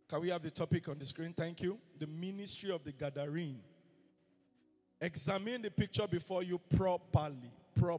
Can we have the topic on the screen? Thank you. The ministry of the Gadarene. Examine the picture before you properly.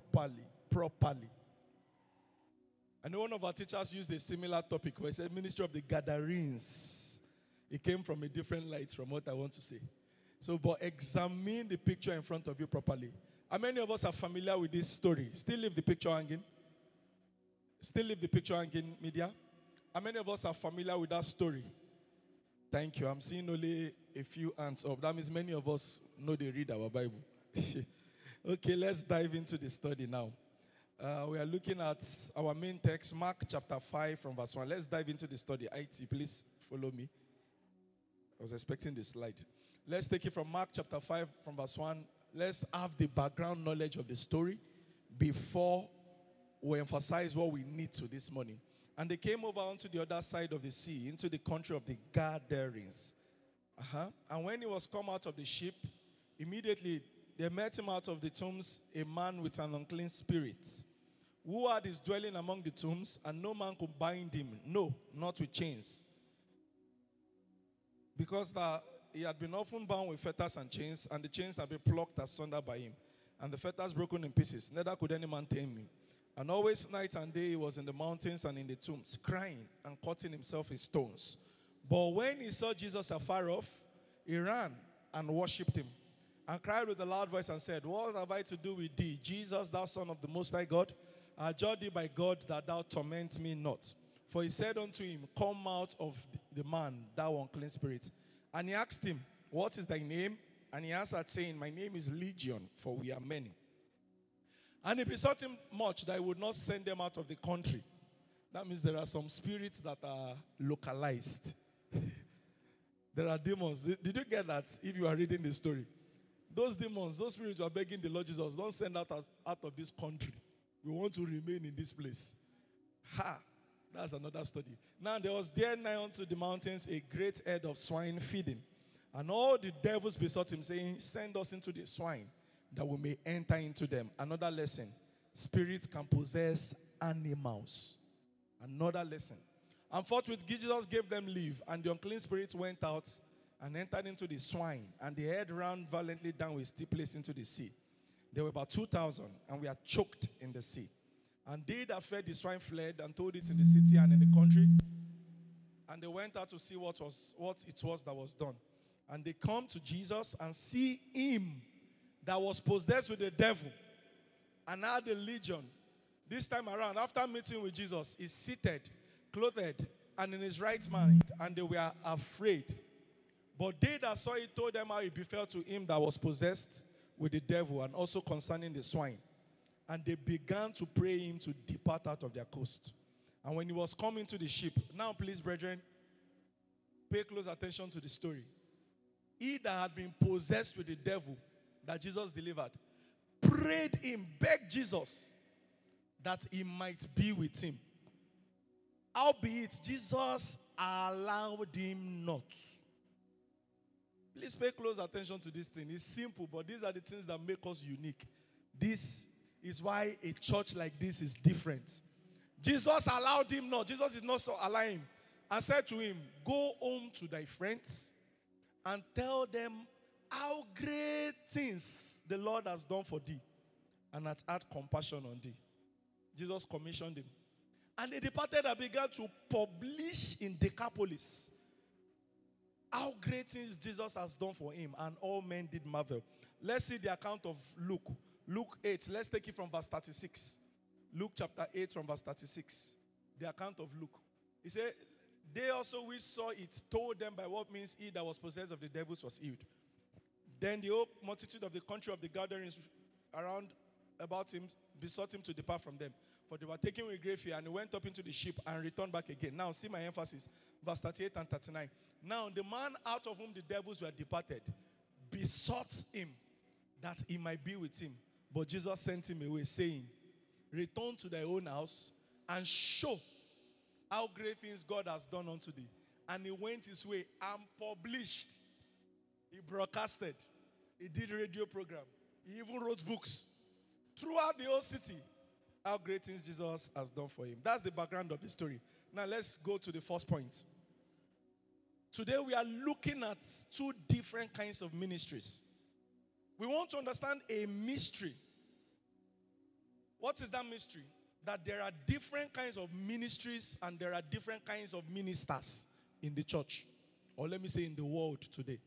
I know one of our teachers used a similar topic where he said ministry of the Gadarenes. It came from a different light from what I want to say. So, but examine the picture in front of you properly. How many of us are familiar with this story? Still leave the picture hanging? Still leave the picture hanging, media? How many of us are familiar with that story? Thank you. I'm seeing only a few hands up. That means many of us know they read our Bible. Okay, let's dive into the study now. We are looking at our main text, Mark chapter 5 from verse 1. Let's dive into the study. IT, please follow me. I was expecting the slide. Let's take it from Mark chapter 5 from verse 1. Let's have the background knowledge of the story before we emphasize what we need to this morning. And they came over onto the other side of the sea, into the country of the Gadarenes. And when he was come out of the ship, immediately they met him out of the tombs, a man with an unclean spirit, who had his dwelling among the tombs, and no man could bind him, no, not with chains. Because he had been often bound with fetters and chains, and the chains had been plucked asunder by him, and the fetters broken in pieces. Neither could any man tame him. And always night and day he was in the mountains and in the tombs, crying and cutting himself with stones. But when he saw Jesus afar off, he ran and worshipped him, and cried with a loud voice and said, What have I to do with thee, Jesus, thou Son of the Most High God? I adjure thee by God that thou torment me not. For he said unto him, Come out of the man, thou unclean spirit. And he asked him, What is thy name? And he answered, saying, My name is Legion, for we are many. And he besought him much that he would not send them out of the country. That means there are some spirits that are localized. There are demons. Did you get that if you are reading the story? Those demons, those spirits were begging the Lord Jesus, don't send us out of this country. We want to remain in this place. That's another study. Now there was there nigh unto the mountains a great herd of swine feeding. And all the devils besought him, saying, Send us into the swine, that we may enter into them. Another lesson. Spirits can possess animals. Another lesson. And forthwith Jesus gave them leave, and the unclean spirits went out and entered into the swine, and the head ran violently down with steep place into the sea. There were about 2,000, and we are choked in the sea. And they that fed the swine fled and told it in the city and in the country. And they went out to see what it was that was done. And they come to Jesus and see him that was possessed with the devil and had a legion. This time around, after meeting with Jesus, is seated, clothed, and in his right mind, and they were afraid. But they that saw it told them how it befell to him that was possessed with the devil, and also concerning the swine. And they began to pray him to depart out of their coast. And when he was coming to the ship, now please, brethren, pay close attention to the story. He that had been possessed with the devil, that Jesus delivered, prayed him, begged Jesus that he might be with him. Howbeit, Jesus allowed him not. Please pay close attention to this thing. It's simple, but these are the things that make us unique. This is why a church like this is different. Jesus allowed him not. Jesus did not allow him. And said to him, Go home to thy friends and tell them how great things the Lord has done for thee, and hath had compassion on thee. Jesus commissioned him. And he departed and began to publish in Decapolis how great things Jesus has done for him, and all men did marvel. Let's see the account of Luke. Luke 8. Let's take it from verse 36. Luke chapter 8 from verse 36. The account of Luke. He said, They also which saw it told them by what means he that was possessed of the devils was healed. Then the whole multitude of the country of the Gadarenes around about him besought him to depart from them, for they were taken with great fear, and he went up into the ship and returned back again. Now see my emphasis, verse 38 and 39. Now the man out of whom the devils were departed besought him that he might be with him. But Jesus sent him away, saying, Return to thy own house and show how great things God has done unto thee. And he went his way and published. He broadcasted. He did a radio program. He even wrote books throughout the whole city. How great things Jesus has done for him. That's the background of the story. Now let's go to the first point. Today we are looking at two different kinds of ministries. We want to understand a mystery. What is that mystery? That there are different kinds of ministries and there are different kinds of ministers in the church. Or let me say in the world today.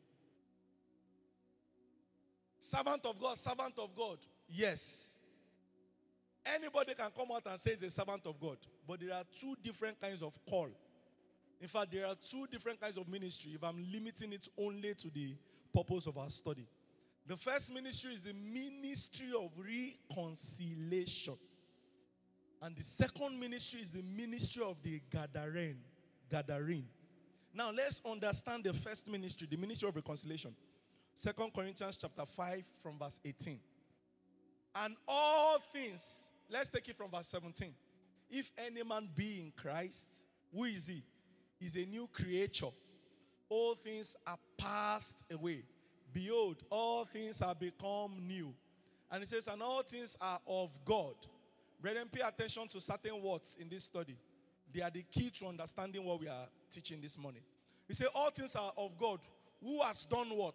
Servant of God, yes. Anybody can come out and say he's a servant of God. But there are two different kinds of call. In fact, there are two different kinds of ministry if I'm limiting it only to the purpose of our study. The first ministry is the ministry of reconciliation. And the second ministry is the ministry of the Gadarene. Now let's understand the first ministry, the ministry of reconciliation. 2 Corinthians chapter 5 from verse 18. And all things, let's take it from verse 17. If any man be in Christ, who is he? He's a new creature. All things are passed away. Behold, all things are become new. And it says, and all things are of God. Brethren, pay attention to certain words in this study. They are the key to understanding what we are teaching this morning. We say all things are of God. Who has done what?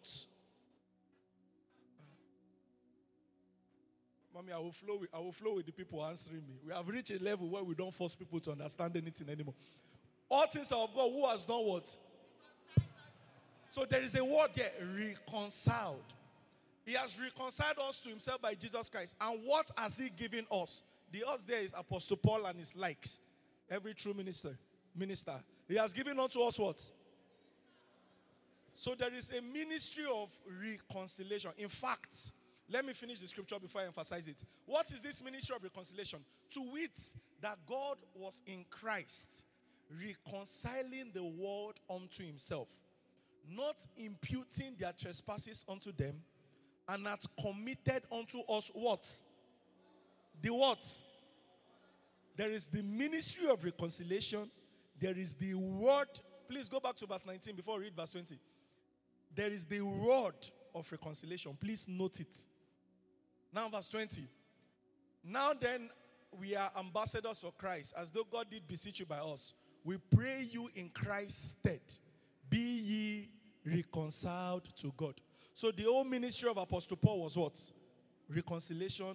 Mommy, I will flow with the people answering me. We have reached a level where we don't force people to understand anything anymore. All things are of God. Who has done what? So there is a word there, reconciled. He has reconciled us to himself by Jesus Christ. And what has he given us? The us there is Apostle Paul and his likes. Every true minister. He has given unto us what? So there is a ministry of reconciliation. In fact, let me finish the scripture before I emphasize it. What is this ministry of reconciliation? To wit, that God was in Christ, reconciling the world unto himself, not imputing their trespasses unto them, and hath committed unto us what? The what? There is the ministry of reconciliation. There is the word. Please go back to verse 19 before we read verse 20. There is the word of reconciliation. Please note it. Now verse 20. Now then, we are ambassadors for Christ, as though God did beseech you by us. We pray you in Christ's stead, be ye reconciled to God. So the whole ministry of Apostle Paul was what? Reconciliation.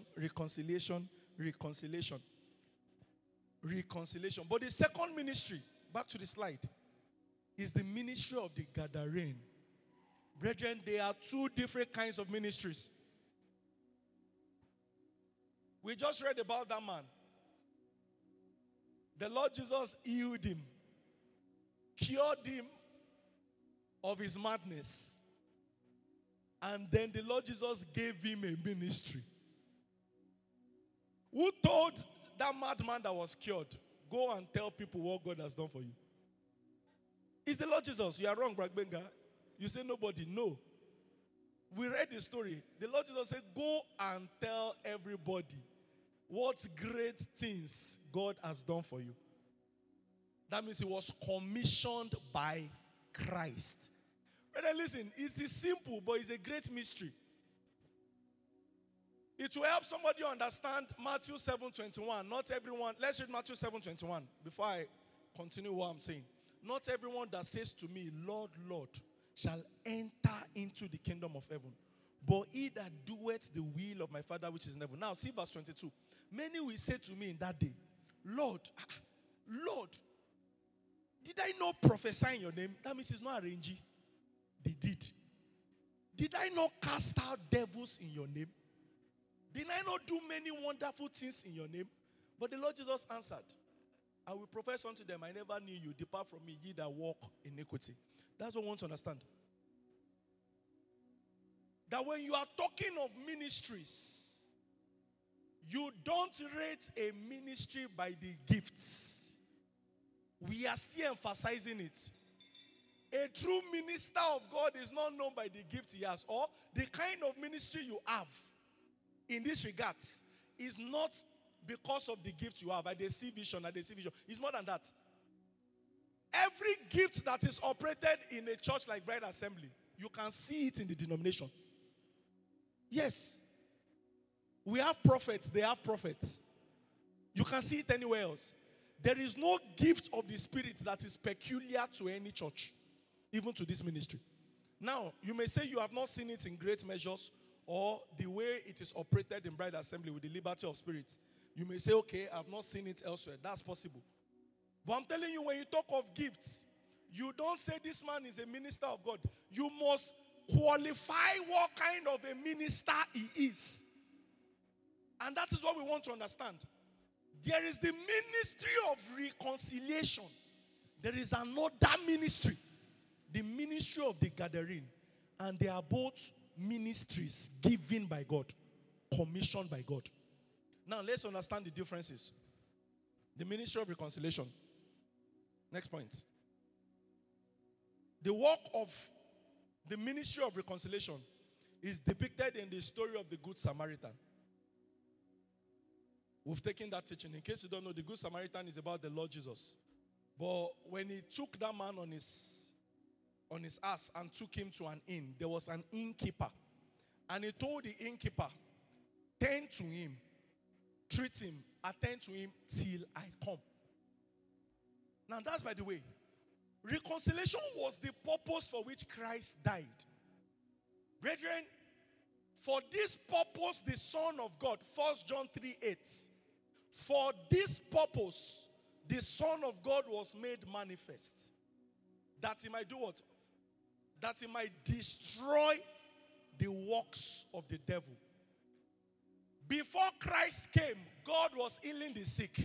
But the second ministry, back to the slide, is the ministry of the Gadarene. Brethren, there are two different kinds of ministries. We just read about that man. The Lord Jesus healed him, cured him of his madness. And then the Lord Jesus gave him a ministry. Who told that madman that was cured, go and tell people what God has done for you? It's the Lord Jesus. You are wrong, Bragbenga. You say nobody. No. We read the story. The Lord Jesus said, go and tell everybody what great things God has done for you. That means he was commissioned by Christ. Brother, listen, it is simple, but it's a great mystery. It will help somebody understand Matthew 7:21. Not everyone, let's read Matthew 7:21 before I continue what I'm saying. Not everyone that says to me, Lord, Lord, shall enter into the kingdom of heaven, but he that doeth the will of my Father which is in heaven. Now see verse 22. Many will say to me in that day, Lord, Lord, did I not prophesy in your name? That means it's not arranging. They did. Did I not cast out devils in your name? Did I not do many wonderful things in your name? But the Lord Jesus answered, I will profess unto them, I never knew you. Depart from me, ye that walk in iniquity. That's what we want to understand. That when you are talking of ministries, you don't rate a ministry by the gifts. We are still emphasizing it. A true minister of God is not known by the gift he has, or the kind of ministry you have in this regard is not because of the gift you have. I see vision. It's more than that. Every gift that is operated in a church like Bride Assembly, you can see it in the denomination. Yes. We have prophets, they have prophets. You can see it anywhere else. There is no gift of the Spirit that is peculiar to any church. even to this ministry. Now, you may say you have not seen it in great measures or the way it is operated in Bride Assembly with the liberty of spirit. You may say, okay, I've not seen it elsewhere. That's possible. But I'm telling you, when you talk of gifts, you don't say this man is a minister of God. You must qualify what kind of a minister he is. And that is what we want to understand. There is the ministry of reconciliation. There is another ministry, the ministry of the gathering. And they are both ministries given by God, commissioned by God. Now let's understand the differences. The ministry of reconciliation. Next point. The work of the ministry of reconciliation is depicted in the story of the Good Samaritan. We've taken that teaching. In case you don't know, the Good Samaritan is about the Lord Jesus. But when he took that man on his ass and took him to an inn, there was an innkeeper. And he told the innkeeper, tend to him, treat him, attend to him till I come. Now that's by the way. Reconciliation was the purpose for which Christ died. Brethren, for this purpose the Son of God, 1 John 3:8. For this purpose the Son of God was made manifest. That he might do what? That he might destroy the works of the devil. Before Christ came, God was healing the sick.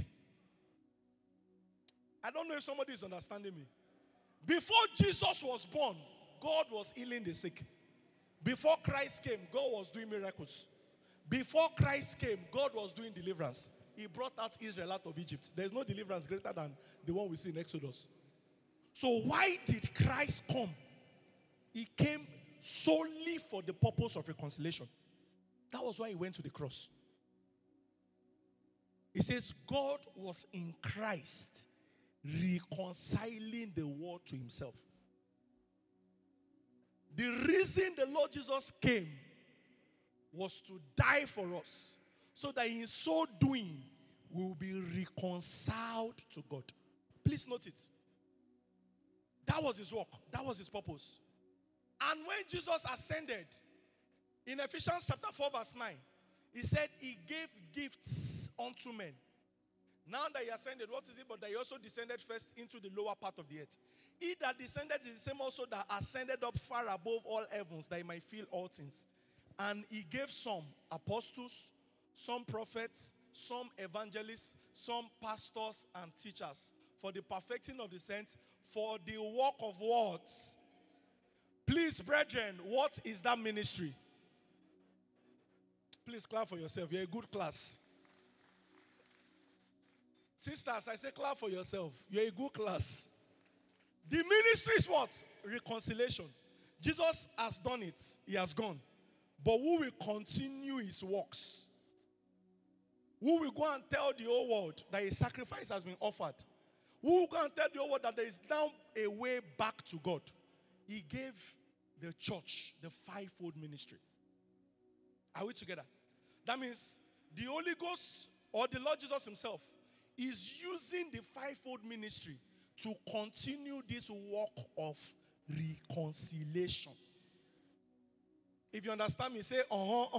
I don't know if somebody is understanding me. Before Jesus was born, God was healing the sick. Before Christ came, God was doing miracles. Before Christ came, God was doing deliverance. He brought out Israel out of Egypt. There's no deliverance greater than the one we see in Exodus. So why did Christ come? He came solely for the purpose of reconciliation. That was why he went to the cross. He says God was in Christ reconciling the world to himself. The reason the Lord Jesus came was to die for us, so that in so doing we will be reconciled to God. Please note it. That was his work. That was his purpose. And when Jesus ascended, in Ephesians chapter 4 verse 9, he said he gave gifts unto men. Now that he ascended, what is it? But that he also descended first into the lower part of the earth. He that descended is the same also that ascended up far above all heavens, that he might fill all things. And he gave some apostles, some prophets, some evangelists, some pastors and teachers, for the perfecting of the saints, for the work of what? Please, brethren, what is that ministry? Please clap for yourself. You're a good class. Sisters, I say clap for yourself. You're a good class. The ministry is what? Reconciliation. Jesus has done it. He has gone. But who will continue his works? Who will go and tell the whole world that a sacrifice has been offered? Who will go and tell the whole world that there is now a way back to God? He gave the church the fivefold ministry. Are we together? That means the Holy Ghost or the Lord Jesus himself is using the fivefold ministry to continue this work of reconciliation. If you understand me, say,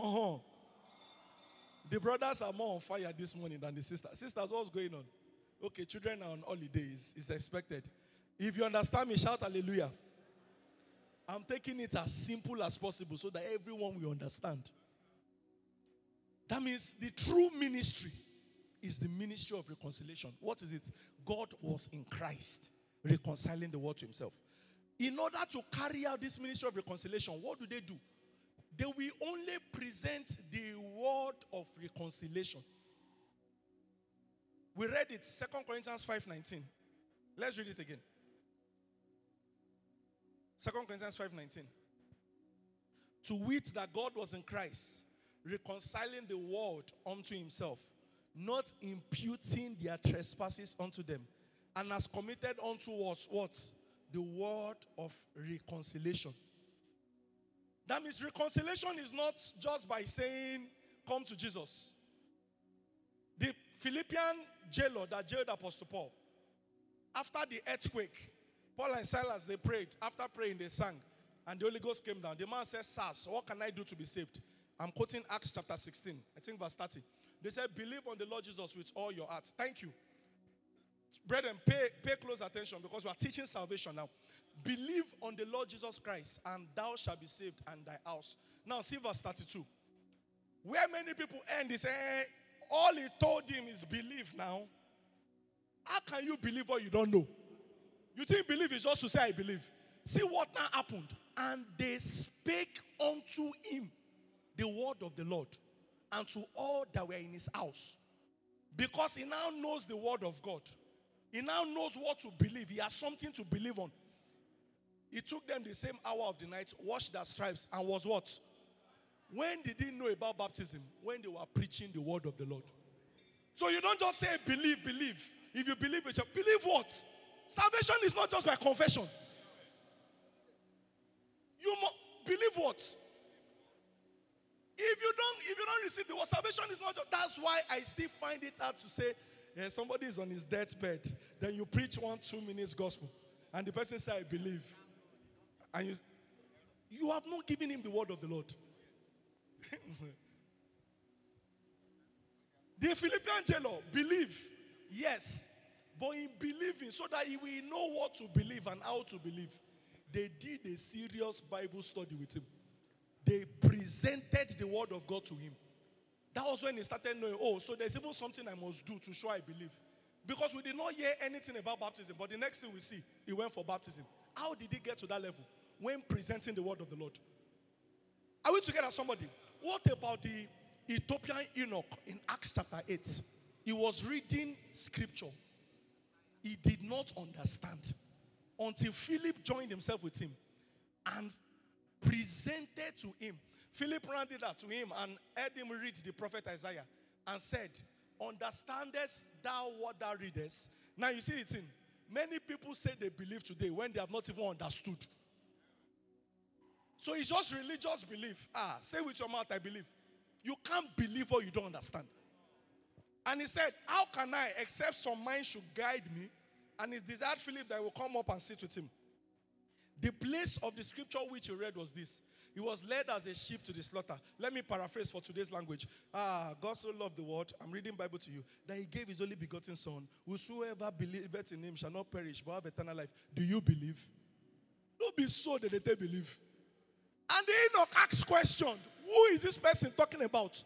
The brothers are more on fire this morning than the sisters. Sisters, what's going on? Okay, children are on holidays. It's expected. If you understand me, shout hallelujah. I'm taking it as simple as possible so that everyone will understand. That means the true ministry is the ministry of reconciliation. What is it? God was in Christ, reconciling the world to himself. In order to carry out this ministry of reconciliation, what do? They will only present the word of reconciliation. We read it, 2 Corinthians 5:19. Let's read it again. 2 Corinthians 5:19. To wit that God was in Christ, reconciling the world unto himself, not imputing their trespasses unto them, and has committed unto us what? The word of reconciliation. That means reconciliation is not just by saying, come to Jesus. The Philippian jailer that jailed Apostle Paul, after the earthquake, Paul and Silas, they prayed. After praying, they sang. And the Holy Ghost came down. The man said, "Sirs, what can I do to be saved?" I'm quoting Acts chapter 16. I think verse 30. They said, "Believe on the Lord Jesus with all your heart." Thank you. Brethren, pay close attention because we are teaching salvation now. Believe on the Lord Jesus Christ and thou shalt be saved and thy house. Now see verse 32. Where many people end is all he told him is believe now. How can you believe what you don't know? You think believe is just to say I believe. See what now happened. And they spake unto him the word of the Lord and to all that were in his house. Because he now knows the word of God. He now knows what to believe. He has something to believe on. He took them the same hour of the night, washed their stripes, and was what? When did he know about baptism? When they were preaching the word of the Lord. So you don't just say believe, believe. If you believe, believe what? Salvation is not just by confession. You must believe what? If you don't receive the word, salvation is not just. That's why I still find it hard to say, somebody is on his deathbed. Then you preach 1-2 minutes gospel. And the person says, I believe. And you have not given him the word of the Lord. The Philippian jailer, believe. Yes. But in believing, so that he will know what to believe and how to believe, they did a serious Bible study with him. They presented the word of God to him. That was when he started knowing, so there's even something I must do to show I believe. Because we did not hear anything about baptism, but the next thing we see, he went for baptism. How did he get to that level? When presenting the word of the Lord. Are we together, somebody? What about the Ethiopian eunuch in Acts chapter 8? He was reading scripture. He did not understand until Philip joined himself with him and presented to him. Philip handed that to him and heard him read the prophet Isaiah and said, "Understandest thou what thou readest?" Now you see it in. Many people say they believe today when they have not even understood. So it's just religious belief. Say with your mouth, I believe. You can't believe what you don't understand. And he said, how can I, except some mind should guide me? And he desired Philip that he will come up and sit with him. The place of the scripture which he read was this. He was led as a sheep to the slaughter. Let me paraphrase for today's language. God so loved the world, I'm reading Bible to you, that he gave his only begotten son. Whosoever believeth in him shall not perish, but have eternal life. Do you believe? Don't be so that they believe. And the eunuch asked question, who is this person talking about?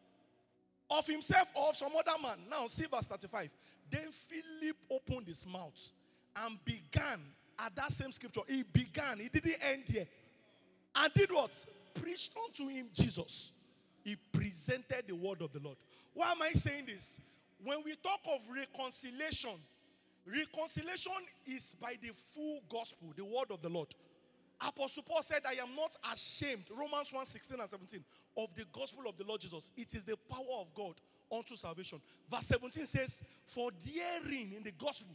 Of himself or of some other man? Now see verse 35. Then Philip opened his mouth and began, at that same scripture, he began, he didn't end here. And did what? Preached unto him Jesus. He presented the word of the Lord. Why am I saying this? When we talk of reconciliation, reconciliation is by the full gospel, the word of the Lord. Apostle Paul said, I am not ashamed, Romans 1:16 and 17, of the gospel of the Lord Jesus. It is the power of God unto salvation. Verse 17 says, for therein in the gospel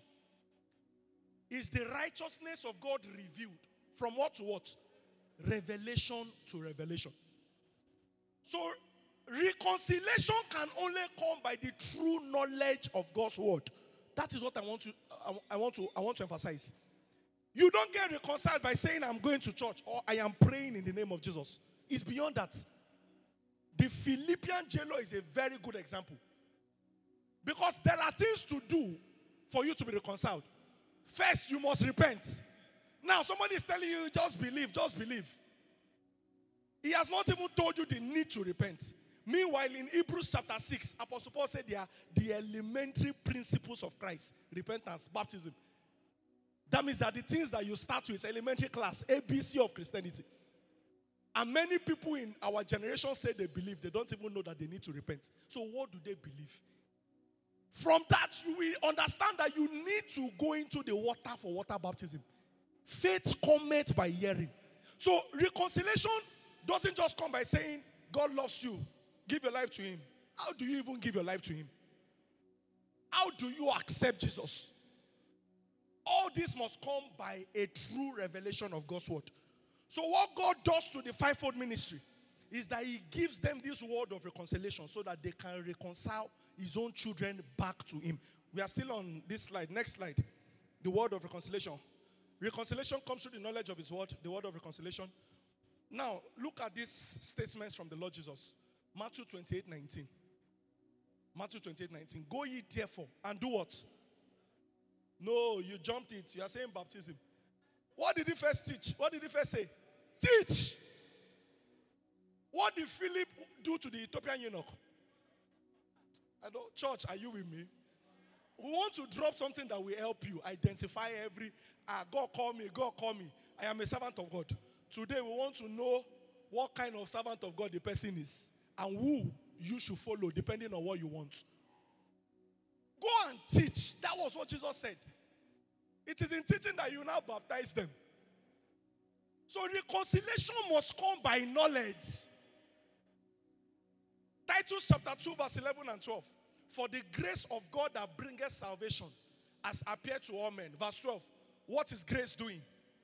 is the righteousness of God revealed. From what to what? Revelation to revelation. So reconciliation can only come by the true knowledge of God's word. That is what I want to emphasize. You don't get reconciled by saying I'm going to church or I am praying in the name of Jesus. It's beyond that. The Philippian jailer is a very good example. Because there are things to do for you to be reconciled. First, you must repent. Now, somebody is telling you, just believe, just believe. He has not even told you the need to repent. Meanwhile, in Hebrews chapter 6, Apostle Paul said they are the elementary principles of Christ. Repentance, baptism. That means that the things that you start with is elementary class, ABC of Christianity. And many people in our generation say they believe. They don't even know that they need to repent. So what do they believe? From that, you will understand that you need to go into the water for water baptism. Faith cometh by hearing. So reconciliation doesn't just come by saying, God loves you. Give your life to him. How do you even give your life to him? How do you accept Jesus? All this must come by a true revelation of God's word. So what God does to the fivefold ministry is that he gives them this word of reconciliation so that they can reconcile his own children back to him. We are still on this slide. Next slide. The word of reconciliation. Reconciliation comes through the knowledge of his word, the word of reconciliation. Now, look at these statements from the Lord Jesus. Matthew 28:19. Matthew 28:19. Go ye therefore and do what? No, you jumped it. You are saying baptism. What did he first teach? What did he first say? Teach. What did Philip do to the Ethiopian eunuch? Church, are you with me? We want to drop something that will help you identify God call me, God call me. I am a servant of God. Today we want to know what kind of servant of God the person is and who you should follow depending on what you want. Go and teach. That was what Jesus said. It is in teaching that you now baptize them. So reconciliation must come by knowledge. Titus chapter 2 verse 11 and 12. For the grace of God that bringeth salvation has appeared to all men. Verse 12. What is grace doing?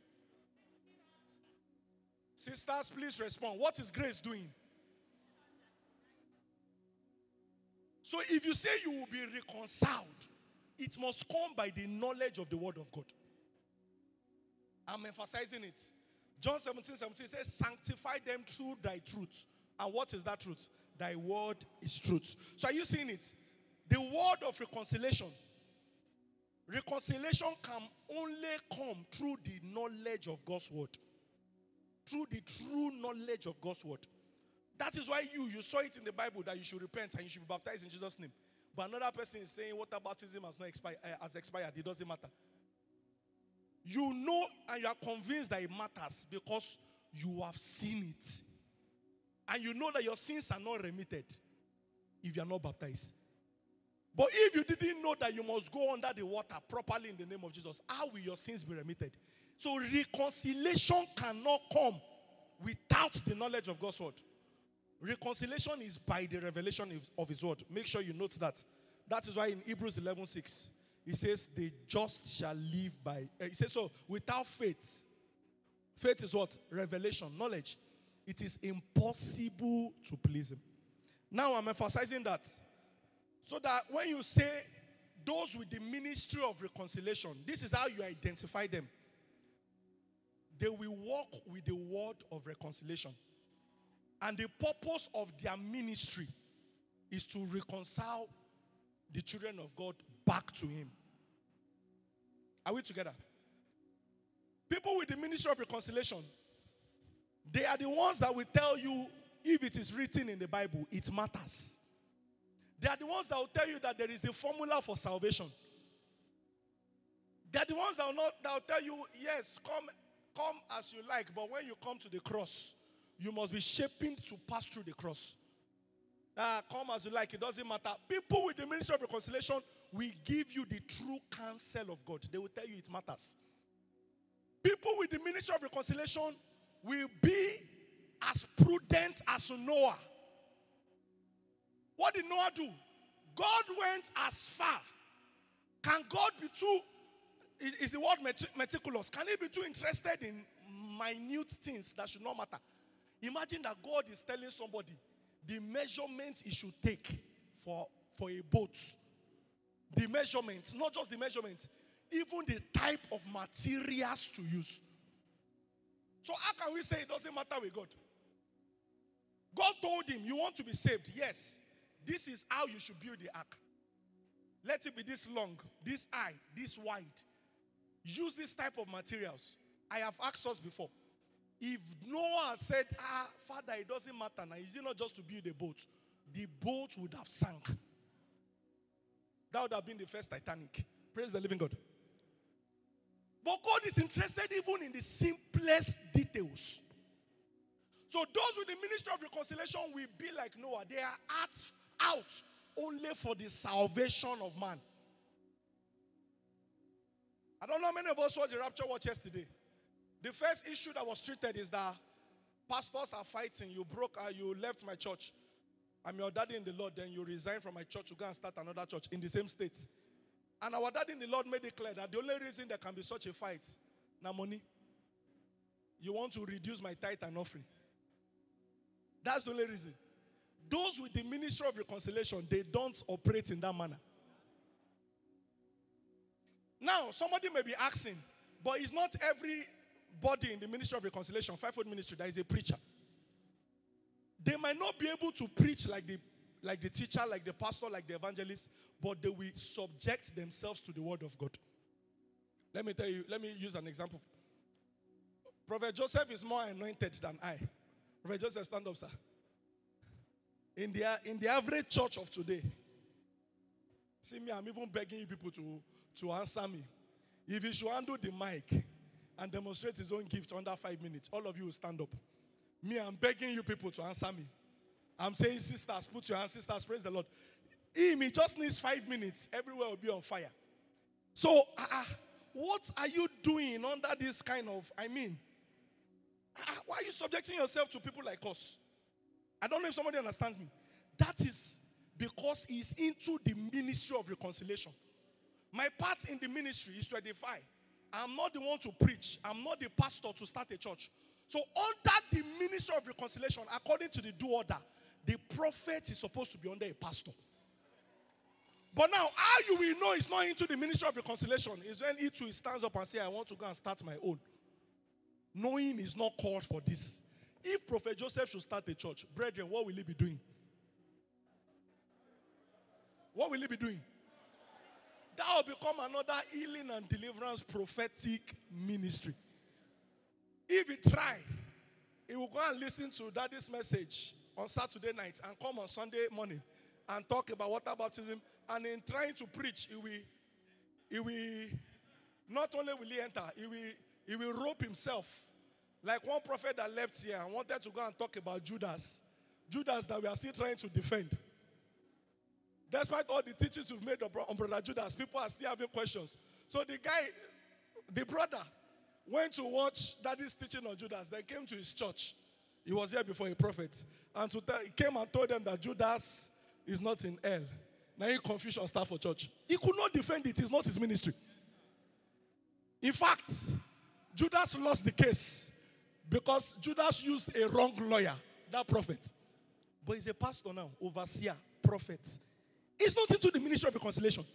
Sisters, please respond. What is grace doing? So if you say you will be reconciled, it must come by the knowledge of the word of God. I'm emphasizing it. John 17:17 says, sanctify them through thy truth. And what is that truth? Thy word is truth. So are you seeing it? The word of reconciliation. Reconciliation can only come through the knowledge of God's word. Through the true knowledge of God's word. That is why you saw it in the Bible that you should repent and you should be baptized in Jesus' name. But another person is saying water baptism has expired. It doesn't matter. You know and you are convinced that it matters because you have seen it. And you know that your sins are not remitted if you are not baptized. But if you didn't know that you must go under the water properly in the name of Jesus, how will your sins be remitted? So reconciliation cannot come without the knowledge of God's word. Reconciliation is by the revelation of his word. Make sure you note that. That is why in Hebrews 11:6, it says, the just shall live by. It says, so without faith, faith is what? Revelation, knowledge. It is impossible to please him. Now I'm emphasizing that. So that when you say those with the ministry of reconciliation, this is how you identify them. They will walk with the word of reconciliation. And the purpose of their ministry is to reconcile the children of God back to him. Are we together? People with the ministry of reconciliation, they are the ones that will tell you if it is written in the Bible, it matters. They are the ones that will tell you that there is a formula for salvation. They are the ones that will tell you, yes, come as you like, but when you come to the cross, you must be shaping to pass through the cross. Come as you like, it doesn't matter. People with the ministry of reconciliation will give you the true counsel of God. They will tell you it matters. People with the ministry of reconciliation will be as prudent as Noah. What did Noah do? God went as far. Can God be too, is the word meticulous? Can he be too interested in minute things that should not matter? Imagine that God is telling somebody the measurement he should take for a boat. The measurement, not just the measurement, even the type of materials to use. So how can we say it doesn't matter with God? God told him, you want to be saved? Yes. This is how you should build the ark. Let it be this long, this high, this wide. Use this type of materials. I have asked us before. If Noah had said, Father, it doesn't matter now. Is it not just to build a boat? The boat would have sunk. That would have been the first Titanic. Praise the living God. But God is interested even in the simplest details. So those with the ministry of reconciliation will be like Noah. They are out only for the salvation of man. I don't know how many of us watched the Rapture Watch yesterday. The first issue that was treated is that pastors are fighting. You left my church. I'm your daddy in the Lord. Then you resign from my church to go and start another church in the same state. And our daddy in the Lord made it clear that the only reason there can be such a fight, now money. You want to reduce my tithe and offering. That's the only reason. Those with the ministry of reconciliation, they don't operate in that manner. Now, somebody may be asking, But it's not everybody in the ministry of reconciliation, fivefold ministry, that is a preacher. They might not be able to preach like the teacher, like the pastor, like the evangelist, but they will subject themselves to the word of God. Let me tell you, let me use an example. Prophet Joseph is more anointed than I. Prophet Joseph, stand up, sir. In the average church of today, see me, I'm even begging you people to answer me. If he should handle the mic and demonstrate his own gift under 5 minutes, all of you will stand up. Me, I'm begging you people to answer me. I'm saying, sisters, put your hands, sisters, praise the Lord. He just needs 5 minutes. Everywhere will be on fire. So, what are you doing under this kind of, why are you subjecting yourself to people like us? I don't know if somebody understands me. That is because he's into the ministry of reconciliation. My part in the ministry is to edify. I'm not the one to preach. I'm not the pastor to start a church. So under the ministry of reconciliation, according to the due order, the prophet is supposed to be under a pastor. But now, how you will know he's not into the ministry of reconciliation is when he too stands up and says, I want to go and start my own. Knowing he's not called for this. If Prophet Joseph should start a church, brethren, what will he be doing? What will he be doing? That will become another healing and deliverance prophetic ministry. If he try, he will go and listen to daddy's message on Saturday night and come on Sunday morning and talk about water baptism. And in trying to preach, he will not only will he enter, he will rope himself. Like one prophet that left here and wanted to go and talk about Judas. Judas that we are still trying to defend. Despite all the teachings we've made on Brother Judas, people are still having questions. So the brother, went to watch daddy's teaching on Judas, then came to his church. He was here before a prophet. And he came and told them that Judas is not in hell. Now he confusion start for church. He could not defend it. It's not his ministry. In fact, Judas lost the case because Judas used a wrong lawyer, that prophet. But he's a pastor now, overseer, prophet. He's not into the ministry of reconciliation.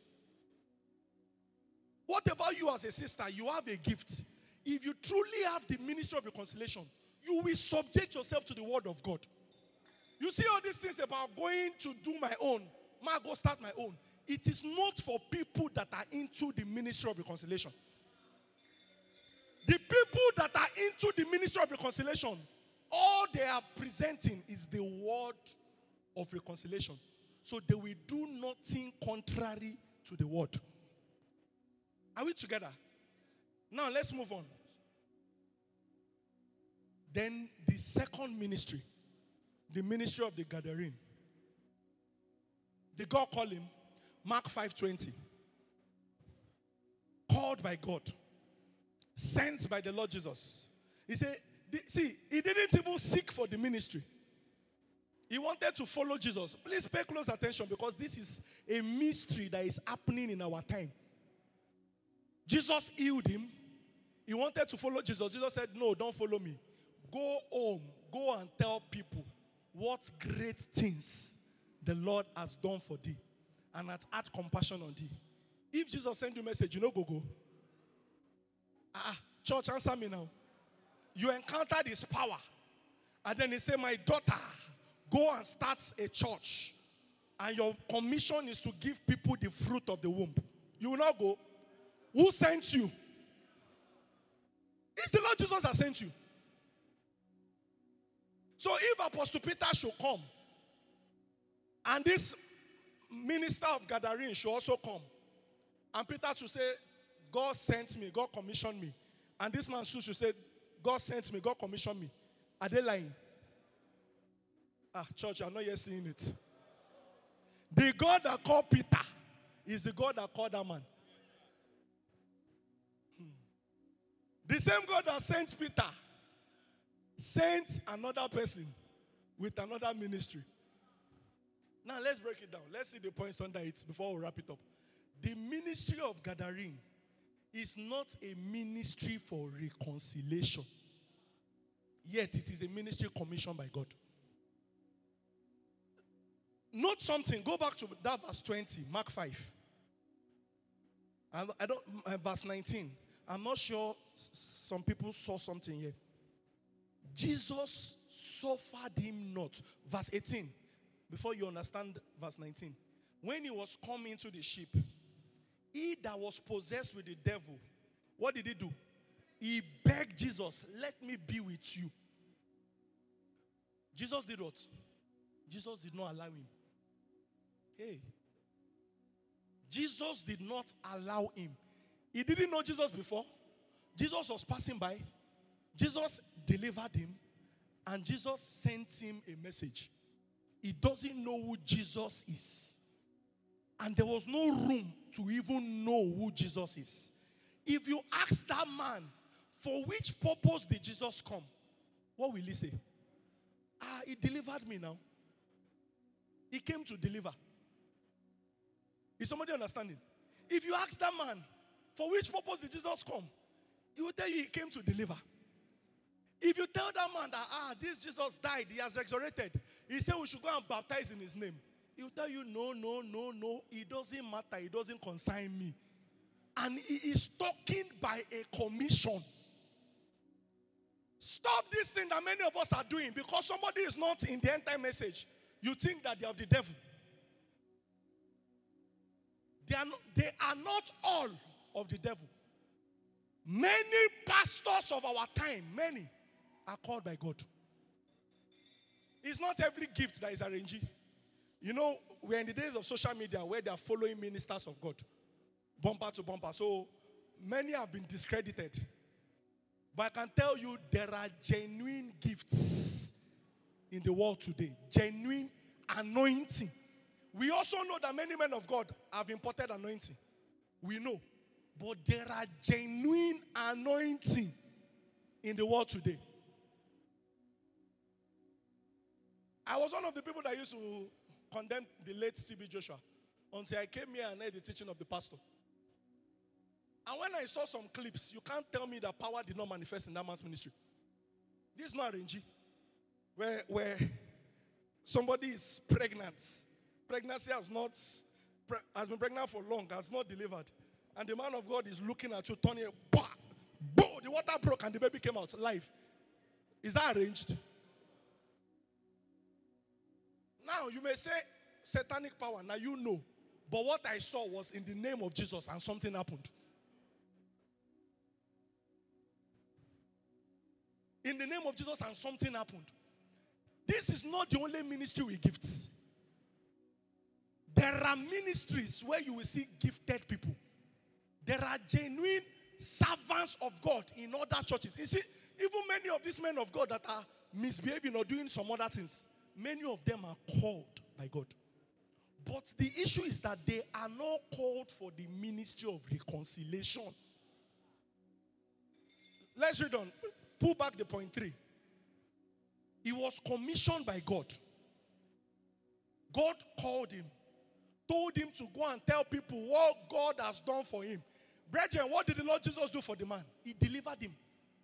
What about you as a sister? You have a gift. If you truly have the ministry of reconciliation, you will subject yourself to the word of God. You see all these things about going to do my own. Go start my own. It is not for people that are into the ministry of reconciliation. The people that are into the ministry of reconciliation, all they are presenting is the word of reconciliation. So they will do nothing contrary to the word. Are we together? Now let's move on. Then the second ministry, the ministry of the Gadarene. The God called him, Mark 5:20. Called by God. Sent by the Lord Jesus. He said, see, he didn't even seek for the ministry. He wanted to follow Jesus. Please pay close attention because this is a mystery that is happening in our time. Jesus healed him. He wanted to follow Jesus. Jesus said, no, don't follow me. Go home. Go and tell people what great things the Lord has done for thee and hath had compassion on thee. If Jesus sent you a message, you know, go. Church, answer me now. You encountered his power. And then he said, my daughter, go and start a church. And your commission is to give people the fruit of the womb. You will not go. Who sent you? It's the Lord Jesus that sent you. So if Apostle Peter should come, and this minister of Gadarene should also come, and Peter should say, God sent me, God commissioned me, and this man should say, God sent me, God commissioned me, are they lying? Church, I'm not yet seeing it. The God that called Peter is the God that called that man. The same God that sent Peter sent another person with another ministry. Now let's break it down. Let's see the points under it before we wrap it up. The ministry of Gadarene is not a ministry for reconciliation. Yet it is a ministry commissioned by God. Note something. Go back to that verse 20, Mark 5. Verse 19. I'm not sure some people saw something here. Jesus suffered him not. Verse 18. Before you understand verse 19. When he was coming to the ship, he that was possessed with the devil, what did he do? He begged Jesus, let me be with you. Jesus did what? Jesus did not allow him. Hey. Jesus did not allow him. He didn't know Jesus before. Jesus was passing by. Jesus delivered him. And Jesus sent him a message. He doesn't know who Jesus is. And there was no room to even know who Jesus is. If you ask that man, for which purpose did Jesus come? What will he say? He delivered me now. He came to deliver. Is somebody understanding? If you ask that man, for which purpose did Jesus come? He will tell you he came to deliver. If you tell that man that, this Jesus died, he has resurrected, he said we should go and baptize in his name, he will tell you, no, it doesn't matter, it doesn't concern me. And he is talking by a commission. Stop this thing that many of us are doing because somebody is not in the end time message. You think that they are the devil. They are not all of the devil. Many pastors of our time, many, are called by God. It's not every gift that is arranged. You know, we're in the days of social media where they are following ministers of God. Bumper to bumper. So, many have been discredited. But I can tell you there are genuine gifts in the world today. Genuine anointing. We also know that many men of God have imported anointing. We know. But there are genuine anointing in the world today. I was one of the people that used to condemn the late C.B. Joshua until I came here and heard the teaching of the pastor. And when I saw some clips, you can't tell me that power did not manifest in that man's ministry. This is not arranged. Where somebody is pregnant. Pregnancy has been pregnant for long, has not delivered. And the man of God is looking at you, turning, bah, boom, the water broke and the baby came out alive. Is that arranged? Now, you may say satanic power. Now you know. But what I saw was in the name of Jesus and something happened. In the name of Jesus and something happened. This is not the only ministry with gifts. There are ministries where you will see gifted people. There are genuine servants of God in other churches. You see, even many of these men of God that are misbehaving or doing some other things, many of them are called by God. But the issue is that they are not called for the ministry of reconciliation. Let's read on. Pull back the point 3. He was commissioned by God. God called him, told him to go and tell people what God has done for him. Brethren, what did the Lord Jesus do for the man? He delivered him.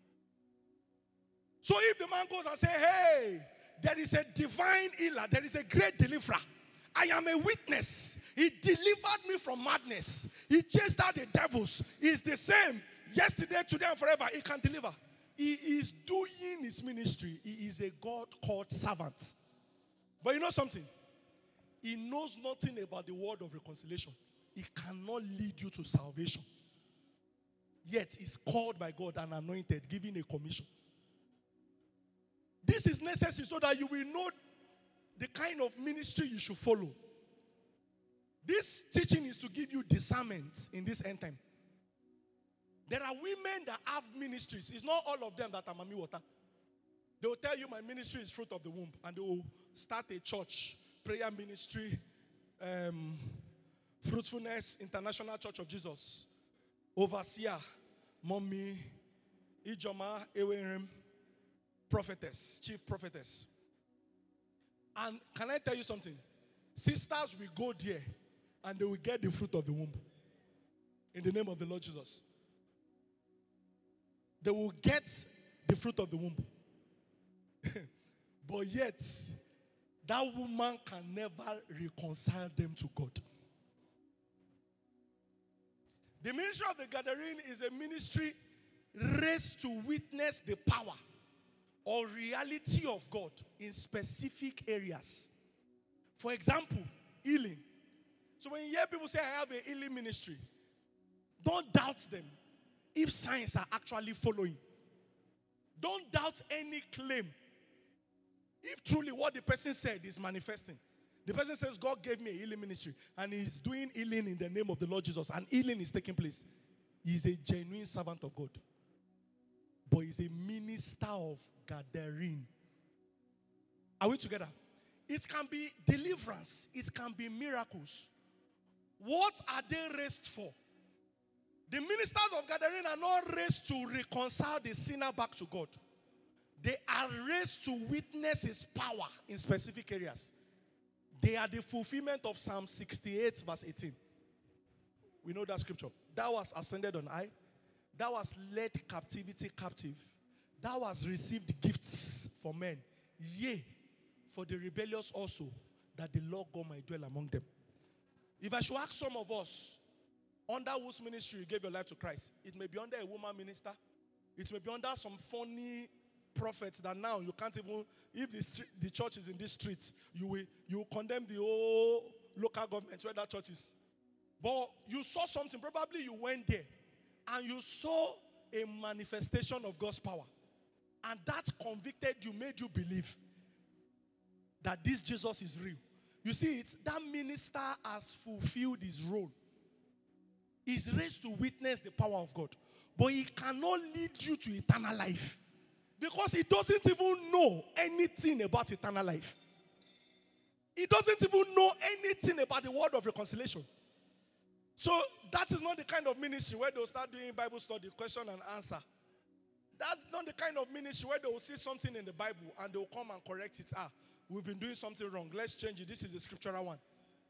So if the man goes and says, hey, there is a divine healer, there is a great deliverer, I am a witness. He delivered me from madness. He chased out the devils. He's the same yesterday, today, and forever. He can deliver. He is doing his ministry. He is a God-called servant. But you know something? He knows nothing about the word of reconciliation. He cannot lead you to salvation. Yet, he's called by God and anointed, given a commission. This is necessary so that you will know the kind of ministry you should follow. This teaching is to give you discernment in this end time. There are women that have ministries. It's not all of them that are Mami Water. They will tell you my ministry is fruit of the womb. And they will start a church, prayer ministry, Fruitfulness International Church of Jesus, Overseer, Mommy, Ijoma, Ewerem, prophetess, chief prophetess. And can I tell you something? Sisters will go there and they will get the fruit of the womb. In the name of the Lord Jesus. They will get the fruit of the womb. But yet, that woman can never reconcile them to God. The ministry of the gathering is a ministry raised to witness the power or reality of God in specific areas. For example, healing. So when you hear people say, I have a healing ministry, don't doubt them if signs are actually following. Don't doubt any claim if truly what the person said is manifesting. The person says, God gave me a healing ministry, and he's doing healing in the name of the Lord Jesus, and healing is taking place. He's a genuine servant of God. But he's a minister of gathering. Are we together? It can be deliverance. It can be miracles. What are they raised for? The ministers of gathering are not raised to reconcile the sinner back to God. They are raised to witness his power in specific areas. They are the fulfillment of Psalm 68 verse 18. We know that scripture. Thou hast ascended on high. Thou hast led captivity captive. Thou hast received gifts for men. Yea, for the rebellious also, that the Lord God might dwell among them. If I should ask some of us, under whose ministry you gave your life to Christ, it may be under a woman minister. It may be under some funny prophets that now you can't even, if the church is in this street, you will condemn the whole local government where that church is. But you saw something, probably you went there, and you saw a manifestation of God's power. And that convicted you, made you believe that this Jesus is real. You see, that minister has fulfilled his role. He's raised to witness the power of God. But he cannot lead you to eternal life, because he doesn't even know anything about eternal life. He doesn't even know anything about the word of reconciliation. So that is not the kind of ministry where they'll start doing Bible study, question and answer. That's not the kind of ministry where they will see something in the Bible and they will come and correct it. We've been doing something wrong. Let's change it. This is the scriptural one.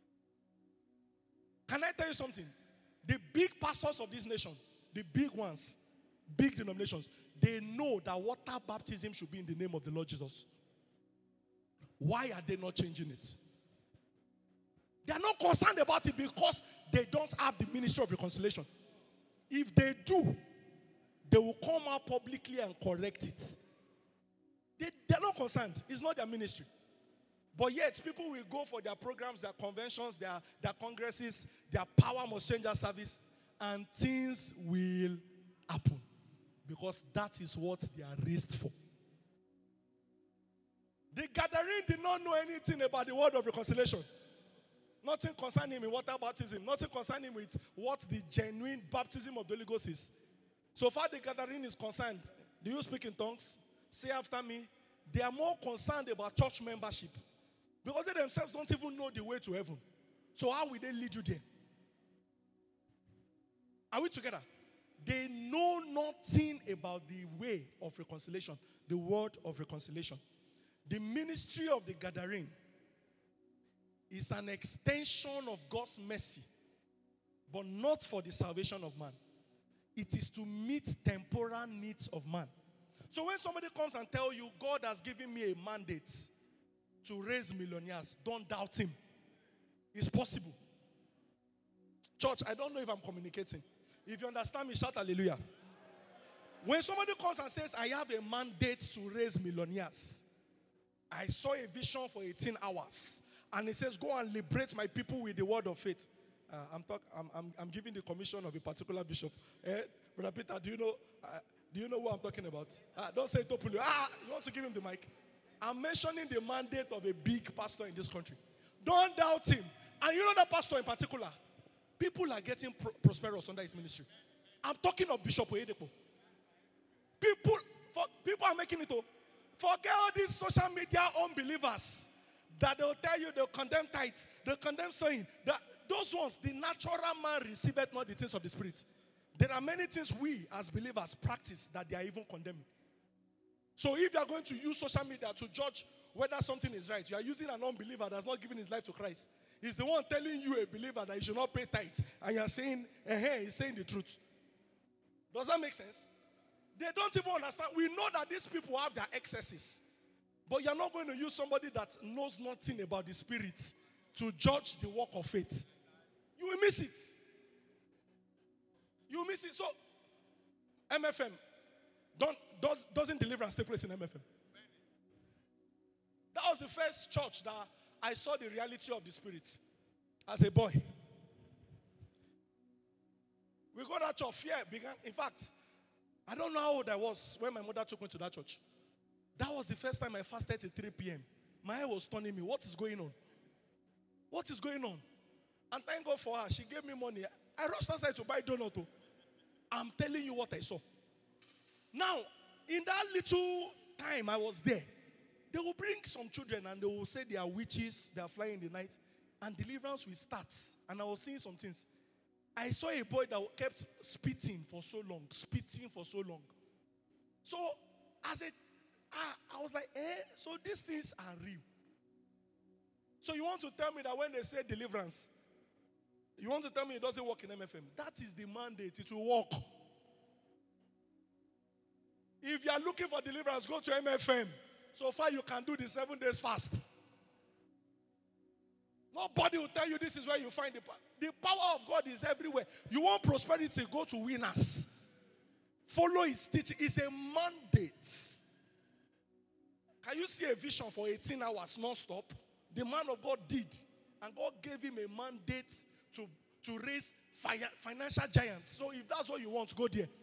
Can I tell you something? The big pastors of this nation, the big ones, big denominations, they know that water baptism should be in the name of the Lord Jesus. Why are they not changing it? They are not concerned about it because they don't have the ministry of reconciliation. If they do, they will come out publicly and correct it. They're not concerned. It's not their ministry. But yet, people will go for their programs, their conventions, their congresses, their power must change their service, and things will happen. Because that is what they are raised for. The gathering did not know anything about the word of reconciliation. Nothing concerning him in water baptism. Nothing concerning him with what the genuine baptism of the Holy Ghost is. So far the gathering is concerned. Do you speak in tongues? Say after me. They are more concerned about church membership. Because they themselves don't even know the way to heaven. So how will they lead you there? Are we together? They know nothing about the way of reconciliation. The word of reconciliation. The ministry of the gathering is an extension of God's mercy, but not for the salvation of man. It is to meet temporal needs of man. So when somebody comes and tells you, God has given me a mandate to raise millionaires, don't doubt him. It's possible. Church, I don't know if I'm communicating. If you understand me, shout hallelujah. When somebody comes and says, I have a mandate to raise millionaires, I saw a vision for 18 hours. And he says, go and liberate my people with the word of faith. I'm giving the commission of a particular bishop. Brother Peter, do you know what I'm talking about? Don't say it openly. You want to give him the mic? I'm mentioning the mandate of a big pastor in this country. Don't doubt him. And you know that pastor in particular, people are getting prosperous under his ministry. I'm talking of Bishop Oyedepo. People are making it up. Forget all these social media unbelievers that they'll tell you they'll condemn tithes, they'll condemn sowing. Those ones, the natural man receiveth not the things of the spirit. There are many things we as believers practice that they are even condemning. So if you are going to use social media to judge whether something is right, you are using an unbeliever that's not giving his life to Christ. He's the one telling you, a believer, that you should not pay tithes. And you're saying, he's saying the truth. Does that make sense? They don't even understand. We know that these people have their excesses. But you're not going to use somebody that knows nothing about the spirit to judge the work of faith. You will miss it. You miss it. So, MFM doesn't deliverance take place in MFM. That was the first church that I saw the reality of the Spirit as a boy. We got that church, fear began. In fact, I don't know how old I was when my mother took me to that church. That was the first time I fasted till 3 p.m. My hair was turning me. What is going on? What is going on? And thank God for her. She gave me money. I rushed outside to buy donut. I'm telling you what I saw. Now, in that little time I was there, they will bring some children and they will say they are witches, they are flying in the night, and deliverance will start. And I was seeing some things. I saw a boy that kept spitting for so long. So, I was like, so these things are real. So you want to tell me that when they say deliverance, you want to tell me it doesn't work in MFM? That is the mandate. It will work. If you are looking for deliverance, go to MFM. So far you can do the 7 days fast. Nobody will tell you this is where you find the power. The power of God is everywhere. You want prosperity, go to Winners. Follow his teaching. It's a mandate. Can you see a vision for 18 hours non-stop? The man of God did. And God gave him a mandate to raise financial giants. So if that's what you want, go there.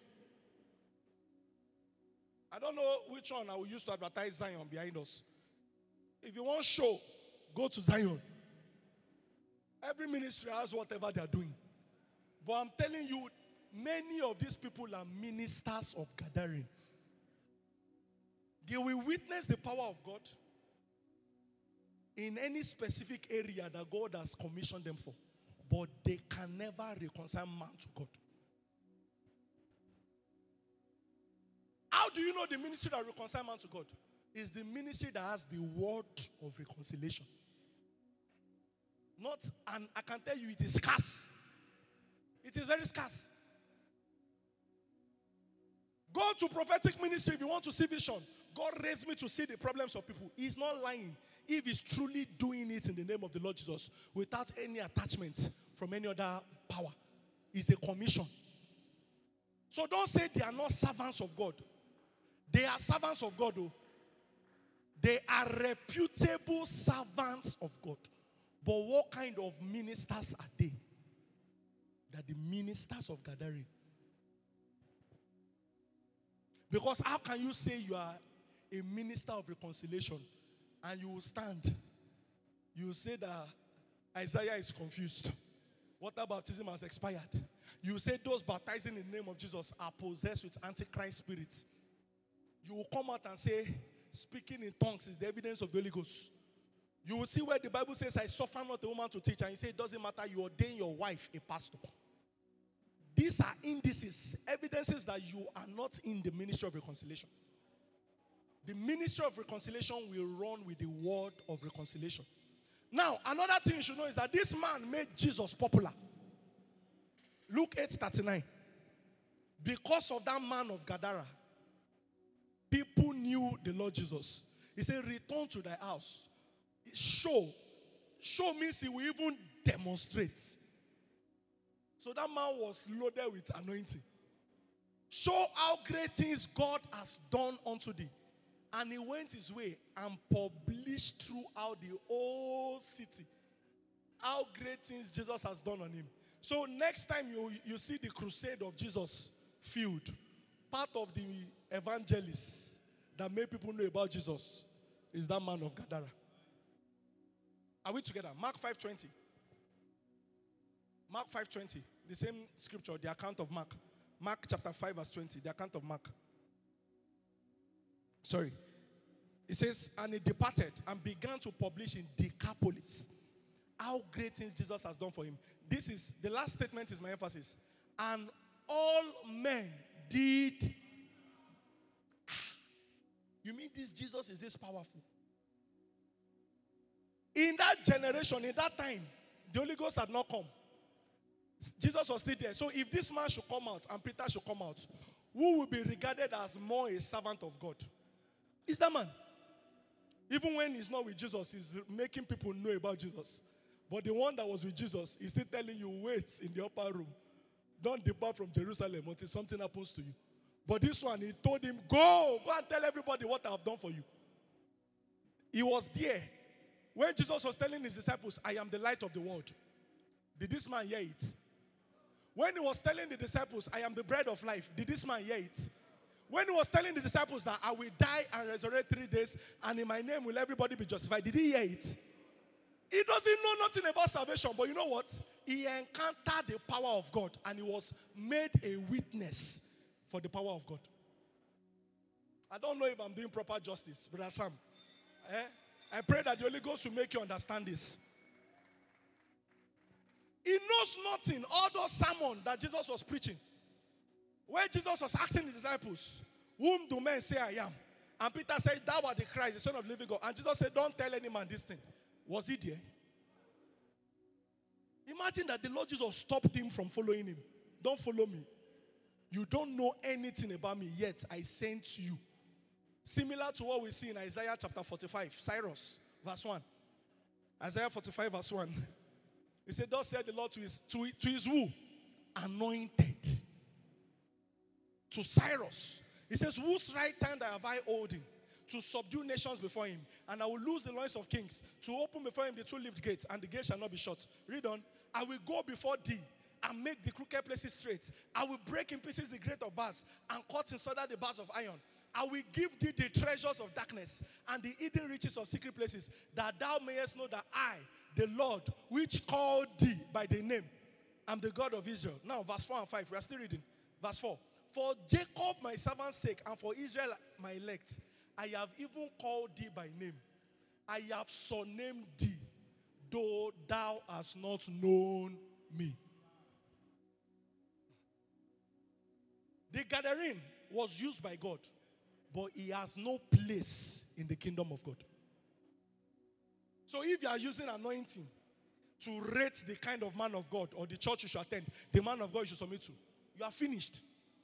I don't know which one I will use to advertise Zion behind us. If you want show, go to Zion. Every ministry has whatever they are doing. But I'm telling you, many of these people are ministers of gathering. They will witness the power of God in any specific area that God has commissioned them for. But they can never reconcile man to God. How do you know the ministry that reconciles man to God? It's the ministry that has the word of reconciliation. And I can tell you it is scarce. It is very scarce. Go to prophetic ministry if you want to see vision. God raised me to see the problems of people. He's not lying. If he's truly doing it in the name of the Lord Jesus, without any attachment from any other power, it's a commission. So don't say they are not servants of God. They are servants of God, though. They are reputable servants of God. But what kind of ministers are they? They are the ministers of gathering. Because how can you say you are a minister of reconciliation and you will stand? You will say that Isaiah is confused. Water baptism has expired. You will say those baptizing in the name of Jesus are possessed with antichrist spirits. You will come out and say, speaking in tongues is the evidence of the Holy Ghost. You will see where the Bible says, I suffer not a woman to teach. And you say, it doesn't matter, you ordain your wife a pastor. These are indices, evidences that you are not in the ministry of reconciliation. The ministry of reconciliation will run with the word of reconciliation. Now, another thing you should know is that this man made Jesus popular. Luke 8:39. Because of that man of Gadara, people knew the Lord Jesus. He said, return to thy house. Show. Show means he will even demonstrate. So that man was loaded with anointing. Show how great things God has done unto thee. And he went his way and published throughout the whole city how great things Jesus has done on him. So next time you see the crusade of Jesus field, part of the evangelists that made people know about Jesus is that man of Gadara. Are we together? Mark 5:20. Mark 5:20. The same scripture, the account of Mark. Mark chapter 5 verse 20. The account of Mark. Sorry. It says, and he departed and began to publish in Decapolis how great things Jesus has done for him. This is, the last statement is my emphasis. And all men did. You mean this Jesus is this powerful? In that generation, in that time, the Holy Ghost had not come. Jesus was still there. So if this man should come out and Peter should come out, who will be regarded as more a servant of God? It's that man. Even when he's not with Jesus, he's making people know about Jesus. But the one that was with Jesus is still telling you, wait in the upper room. Don't depart from Jerusalem until something happens to you. But this one, he told him, go and tell everybody what I have done for you. He was there. When Jesus was telling his disciples, I am the light of the world. Did this man hear it? When he was telling the disciples, I am the bread of life, did this man hear it? When he was telling the disciples that I will die and resurrect 3 days, and in my name will everybody be justified, did he hear it? He doesn't know nothing about salvation, but you know what? He encountered the power of God, and he was made a witness for the power of God. I don't know if I'm doing proper justice, Brother Sam. I pray that the Holy Ghost will make you understand this. He knows nothing. All those sermons that Jesus was preaching, where Jesus was asking the disciples, whom do men say I am? And Peter said, thou art the Christ, the Son of the living God. And Jesus said, don't tell any man this thing. Was he there? Imagine that the Lord Jesus stopped him from following him. Don't follow me. You don't know anything about me, yet I sent you. Similar to what we see in Isaiah chapter 45, Cyrus, verse 1. Isaiah 45, verse 1. He said, thus said the Lord to his who? Anointed. To Cyrus. He says, whose right hand have I holding? To subdue nations before him. And I will loose the loins of kings. To open before him the two-leaved gates. And the gate shall not be shut. Read on. I will go before thee and make the crooked places straight. I will break in pieces the gate of bars and cut in sunder the bars of iron. I will give thee the treasures of darkness and the hidden riches of secret places, that thou mayest know that I, the Lord, which called thee by the name, am the God of Israel. Now, verse 4 and 5, we are still reading. Verse 4. For Jacob my servant's sake, and for Israel my elect, I have even called thee by name. I have surnamed thee, though thou hast not known me. The Gadarene was used by God, but he has no place in the kingdom of God. So if you are using anointing to rate the kind of man of God or the church you should attend, the man of God you should submit to, you are finished.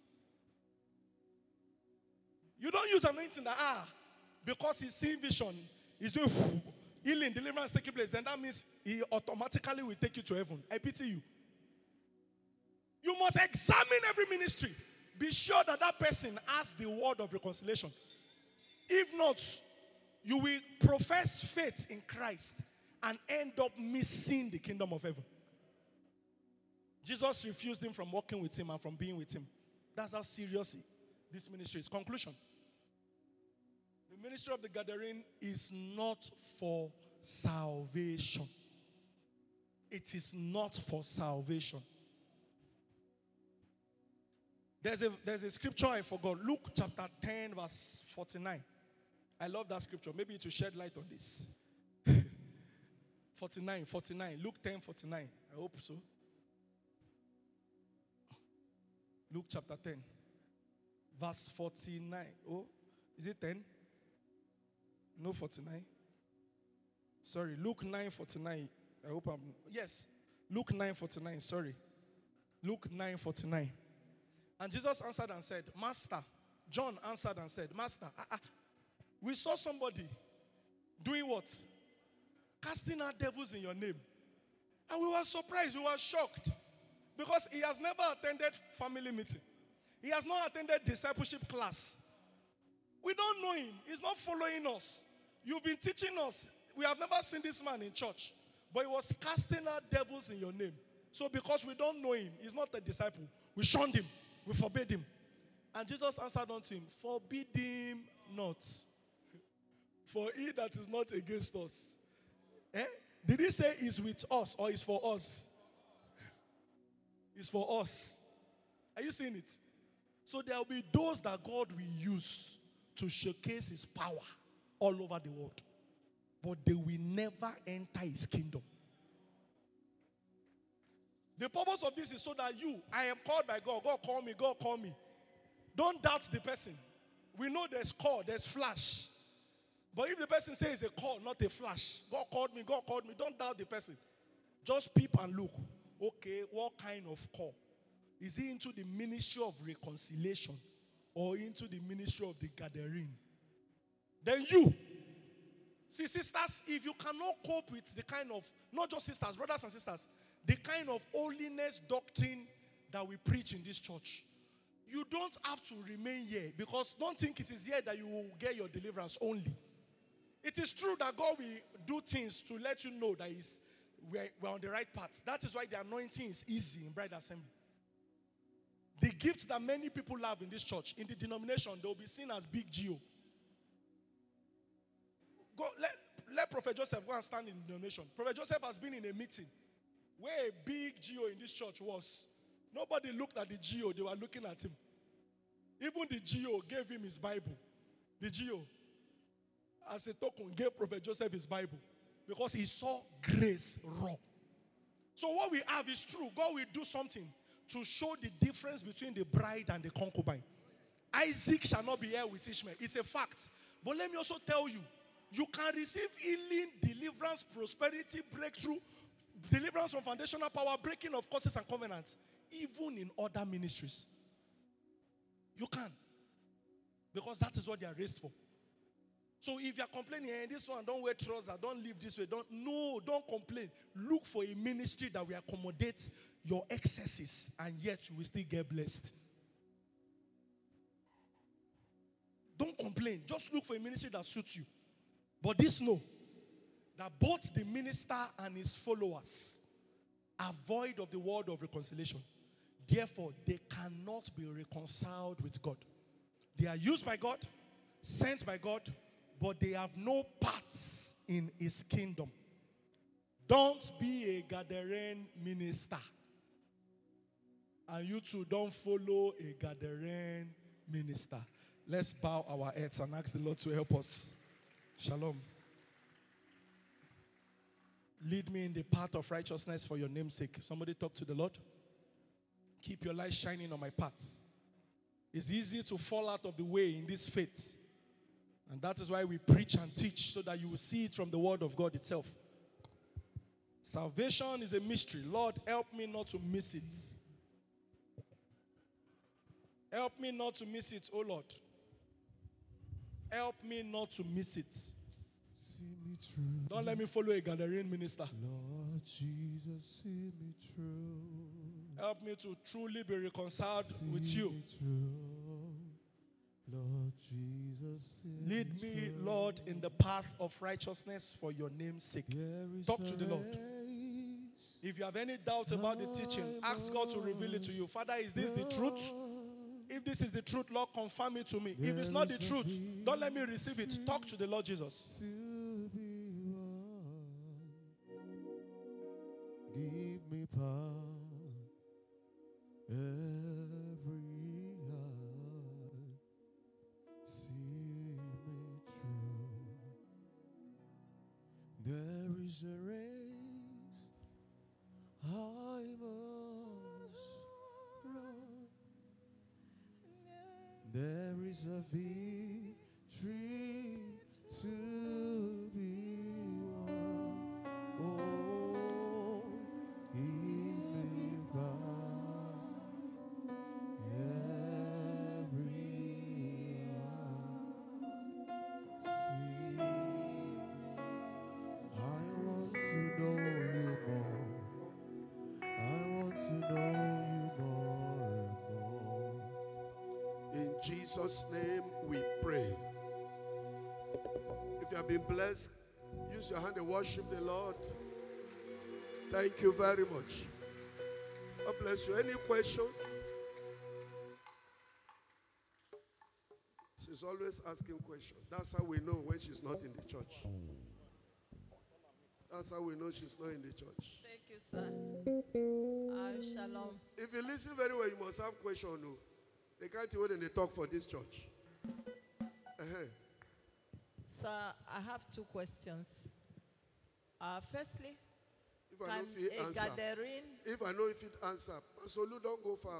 You don't use anointing that, because he's seeing vision, he's doing healing, deliverance taking place, then that means he automatically will take you to heaven. I pity you. You must examine every ministry. Be sure that that person has the word of reconciliation. If not, you will profess faith in Christ and end up missing the kingdom of heaven. Jesus refused him from walking with him and from being with him. That's how serious this ministry is. Conclusion. The ministry of the Gadarene is not for salvation. It is not for salvation. There's a scripture I forgot. Luke chapter 10 verse 49. I love that scripture. Maybe it will shed light on this. 49. Luke 10, 49. I hope so. Luke chapter 10. Verse 49. Oh, is it 10? No, 49. Sorry, Luke 9:49. I hope I'm... Yes, Luke 9:49. Sorry. Luke 9:49. And Jesus answered and said, Master, John answered and said, Master, we saw somebody doing what? Casting out devils in your name. And we were surprised, we were shocked. Because he has never attended family meeting. He has not attended discipleship class. We don't know him. He's not following us. You've been teaching us. We have never seen this man in church. But he was casting out devils in your name. So because we don't know him, he's not a disciple. We shunned him. We forbade him. And Jesus answered unto him, forbid him not. For he that is not against us. Did he say is with us or is for us? It's for us. Are you seeing it? So there will be those that God will use to showcase his power all over the world. But they will never enter his kingdom. The purpose of this is so that I am called by God. God call me, God call me. Don't doubt the person. We know there's call, there's flash. But if the person says it's a call, not a flash. God called me, don't doubt the person. Just peep and look. Okay, what kind of call? Is he into the ministry of reconciliation or into the ministry of the Gadarene? Then you. See, sisters, if you cannot cope with the kind of, not just sisters, brothers and sisters, the kind of holiness doctrine that we preach in this church. You don't have to remain here, because don't think it is here that you will get your deliverance only. It is true that God will do things to let you know that we're on the right path. That is why the anointing is easy in Bride Assembly. The gifts that many people have in this church, in the denomination, they will be seen as big Geo. Go, let Prophet Joseph go and stand in the denomination. Prophet Joseph has been in a meeting where a big Geo in this church was. Nobody looked at the Geo, they were looking at him. Even the Geo gave him his Bible. The Geo, as a token, gave Prophet Joseph his Bible because he saw grace raw. So what we have is true. God will do something to show the difference between the bride and the concubine. Isaac shall not be heir with Ishmael. It's a fact. But let me also tell you, you can receive healing, deliverance, prosperity, breakthrough, deliverance from foundational power, breaking of curses and covenants, even in other ministries. You can. Because that is what they are raised for. So if you are complaining, hey, this one, don't wear trousers, don't live this way, don't complain. Look for a ministry that will accommodate your excesses, and yet you will still get blessed. Don't complain. Just look for a ministry that suits you. But this know, that both the minister and his followers are void of the word of reconciliation. Therefore, they cannot be reconciled with God. They are used by God, sent by God, but they have no parts in his kingdom. Don't be a Gadarene minister. And you too, don't follow a Gadarene minister. Let's bow our heads and ask the Lord to help us. Shalom. Lead me in the path of righteousness for your name's sake. Somebody talk to the Lord. Keep your light shining on my paths. It's easy to fall out of the way in this faith. And that is why we preach and teach, so that you will see it from the word of God itself. Salvation is a mystery. Lord, help me not to miss it. Help me not to miss it, oh Lord. Help me not to miss it. See me through. Don't let me follow a Gadarene minister. Lord Jesus, see me through. Help me to truly be reconciled with See you. me through. Lord Jesus, see Lead me, through. Lord, in the path of righteousness for your name's sake. There is Talk a to the Lord. race If you have any doubt about the teaching, ask God to reveal it to you. Father, is this the truth? If this is the truth, Lord, confirm it to me. If it's not the truth, don't let me receive it. Talk to the Lord Jesus. to be one. Give me power every hour. See me through. There is a race I must run. There is a victory to be won. Oh, give me back every hour. See, I want to know you more. I want to know you more and more. In Jesus' name we pray. If you have been blessed, use your hand and worship the Lord. Thank you very much. God bless you. Any question? She's always asking questions. That's how we know when she's not in the church. That's how we know she's not in the church. Thank you, sir. Shalom. If you listen very well, you must have questions. No? They can't wait and they talk for this church. Sir, I have two questions. Firstly, If I can know if it a answer, Gadarene, if I know if it answer, so Lou, don't go far.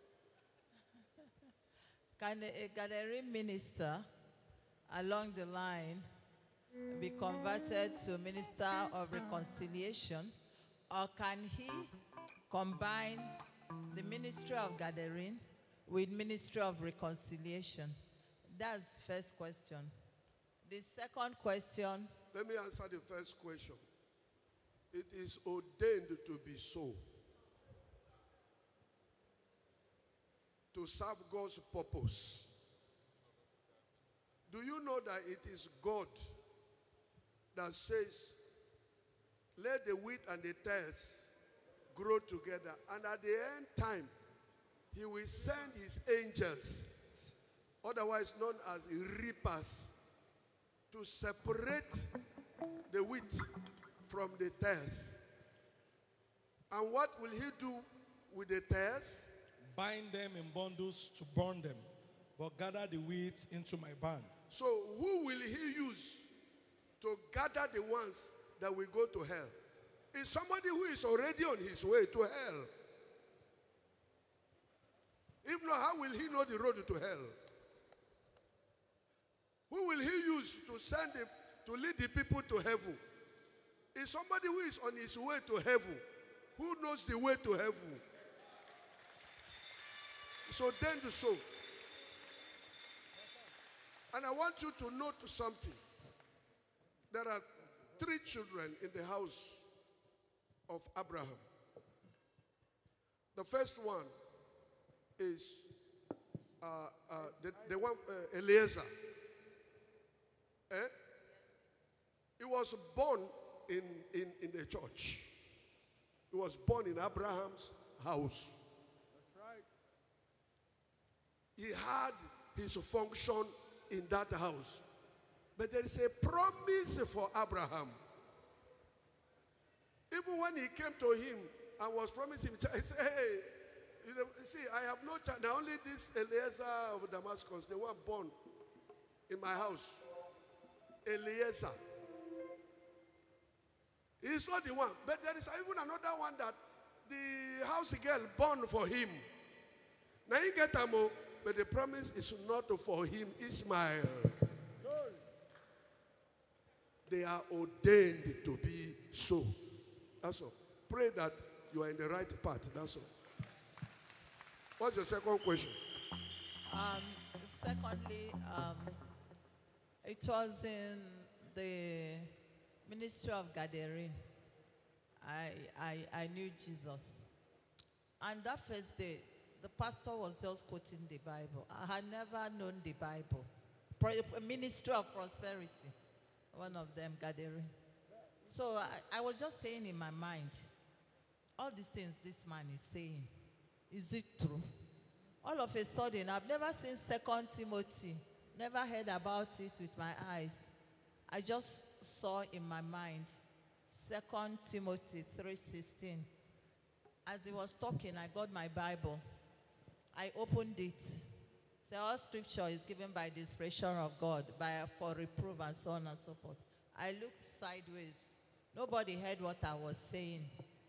can a Gadarene minister along the line be converted to minister of reconciliation, or can he combine the ministry of Gadarene with ministry of reconciliation? That's the first question. The second question, Let me answer the first question. It is ordained to be so. to serve God's purpose. Do you know that it is God that says, let the wheat and the tares grow together, and at the end time, he will send his angels, otherwise known as reapers, to separate the wheat from the tares. And what will he do with the tares? Bind them in bundles to burn them, but gather the wheat into my barn. So who will he use to gather the ones that will go to hell? It's somebody who is already on his way to hell. If not, how will he know the road to hell? Who will he use to send him to lead the people to heaven? It's somebody who is on his way to heaven. Who knows the way to heaven? So then do so. And I want you to note something. There are 3 children in the house of Abraham. The first one is the one Eliezer. He was born in the church. He was born in Abraham's house. That's right. He had his function in that house. But there is a promise for Abraham. Even when he came to him and was promising him, he said, hey, you know, see, I have no child. Now only this Eliezer of Damascus, the one born in my house. Eliezer. He's not the one. But there is even another one that the house girl born for him. Now you get them, but the promise is not for him, Ishmael. They are ordained to be so. That's all. Pray that you are in the right path. That's all. What's your second question? Secondly, it was in the ministry of Gadarene. I knew Jesus. And that first day, the pastor was just quoting the Bible. I had never known the Bible. Ministry of Prosperity, one of them, Gadarene. So I was just saying in my mind, all these things this man is saying, is it true? All of a sudden, I've never seen 2 Timothy, never heard about it with my eyes. I just saw in my mind 2 Timothy 3:16. As he was talking, I got my Bible. I opened it. So all scripture is given by the inspiration of God, for reproof and so on and so forth. I looked sideways. Nobody heard what I was saying.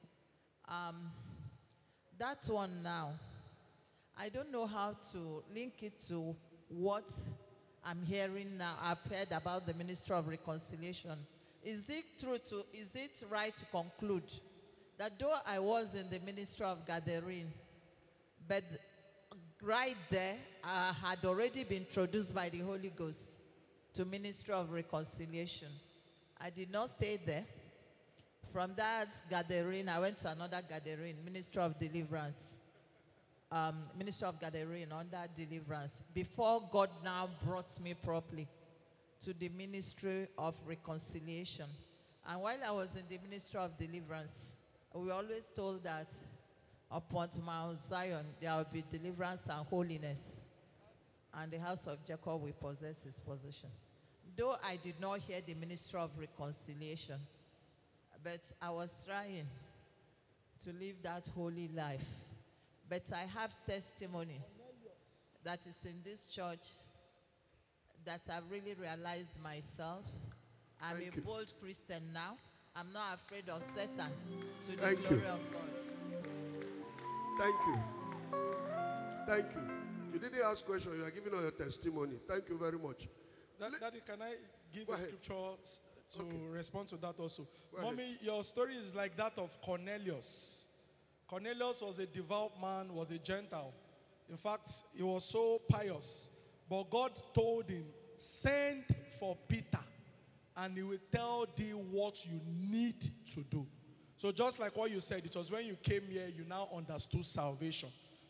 That one now, I don't know how to link it to what I'm hearing now. I've heard about the Ministry of Reconciliation. Is it right to conclude that though I was in the Ministry of Gadarene, but right there, I had already been introduced by the Holy Ghost to Ministry of Reconciliation. I did not stay there. From that Gadarene, I went to another Gadarene, Ministry of Deliverance. Ministry of Gadarene under Deliverance. Before God now brought me properly to the Ministry of Reconciliation. And while I was in the Ministry of Deliverance, we always told that upon Mount Zion, there will be deliverance and holiness. And the house of Jacob will possess his possession. Though I did not hear the Ministry of Reconciliation, but I was trying to live that holy life. But I have testimony that is in this church that I've really realized myself. I'm a bold Christian now. I'm not afraid of Satan, to the glory of God. Thank you. Thank you. You didn't ask questions. You are giving us your testimony. Thank you very much. Daddy, can I give a scripture to respond to that also? Mommy, your story is like that of Cornelius. Cornelius was a devout man, was a Gentile. In fact, he was so pious. But God told him, send for Peter, and he will tell thee what you need to do. So just like what you said, it was when you came here, you now understood salvation.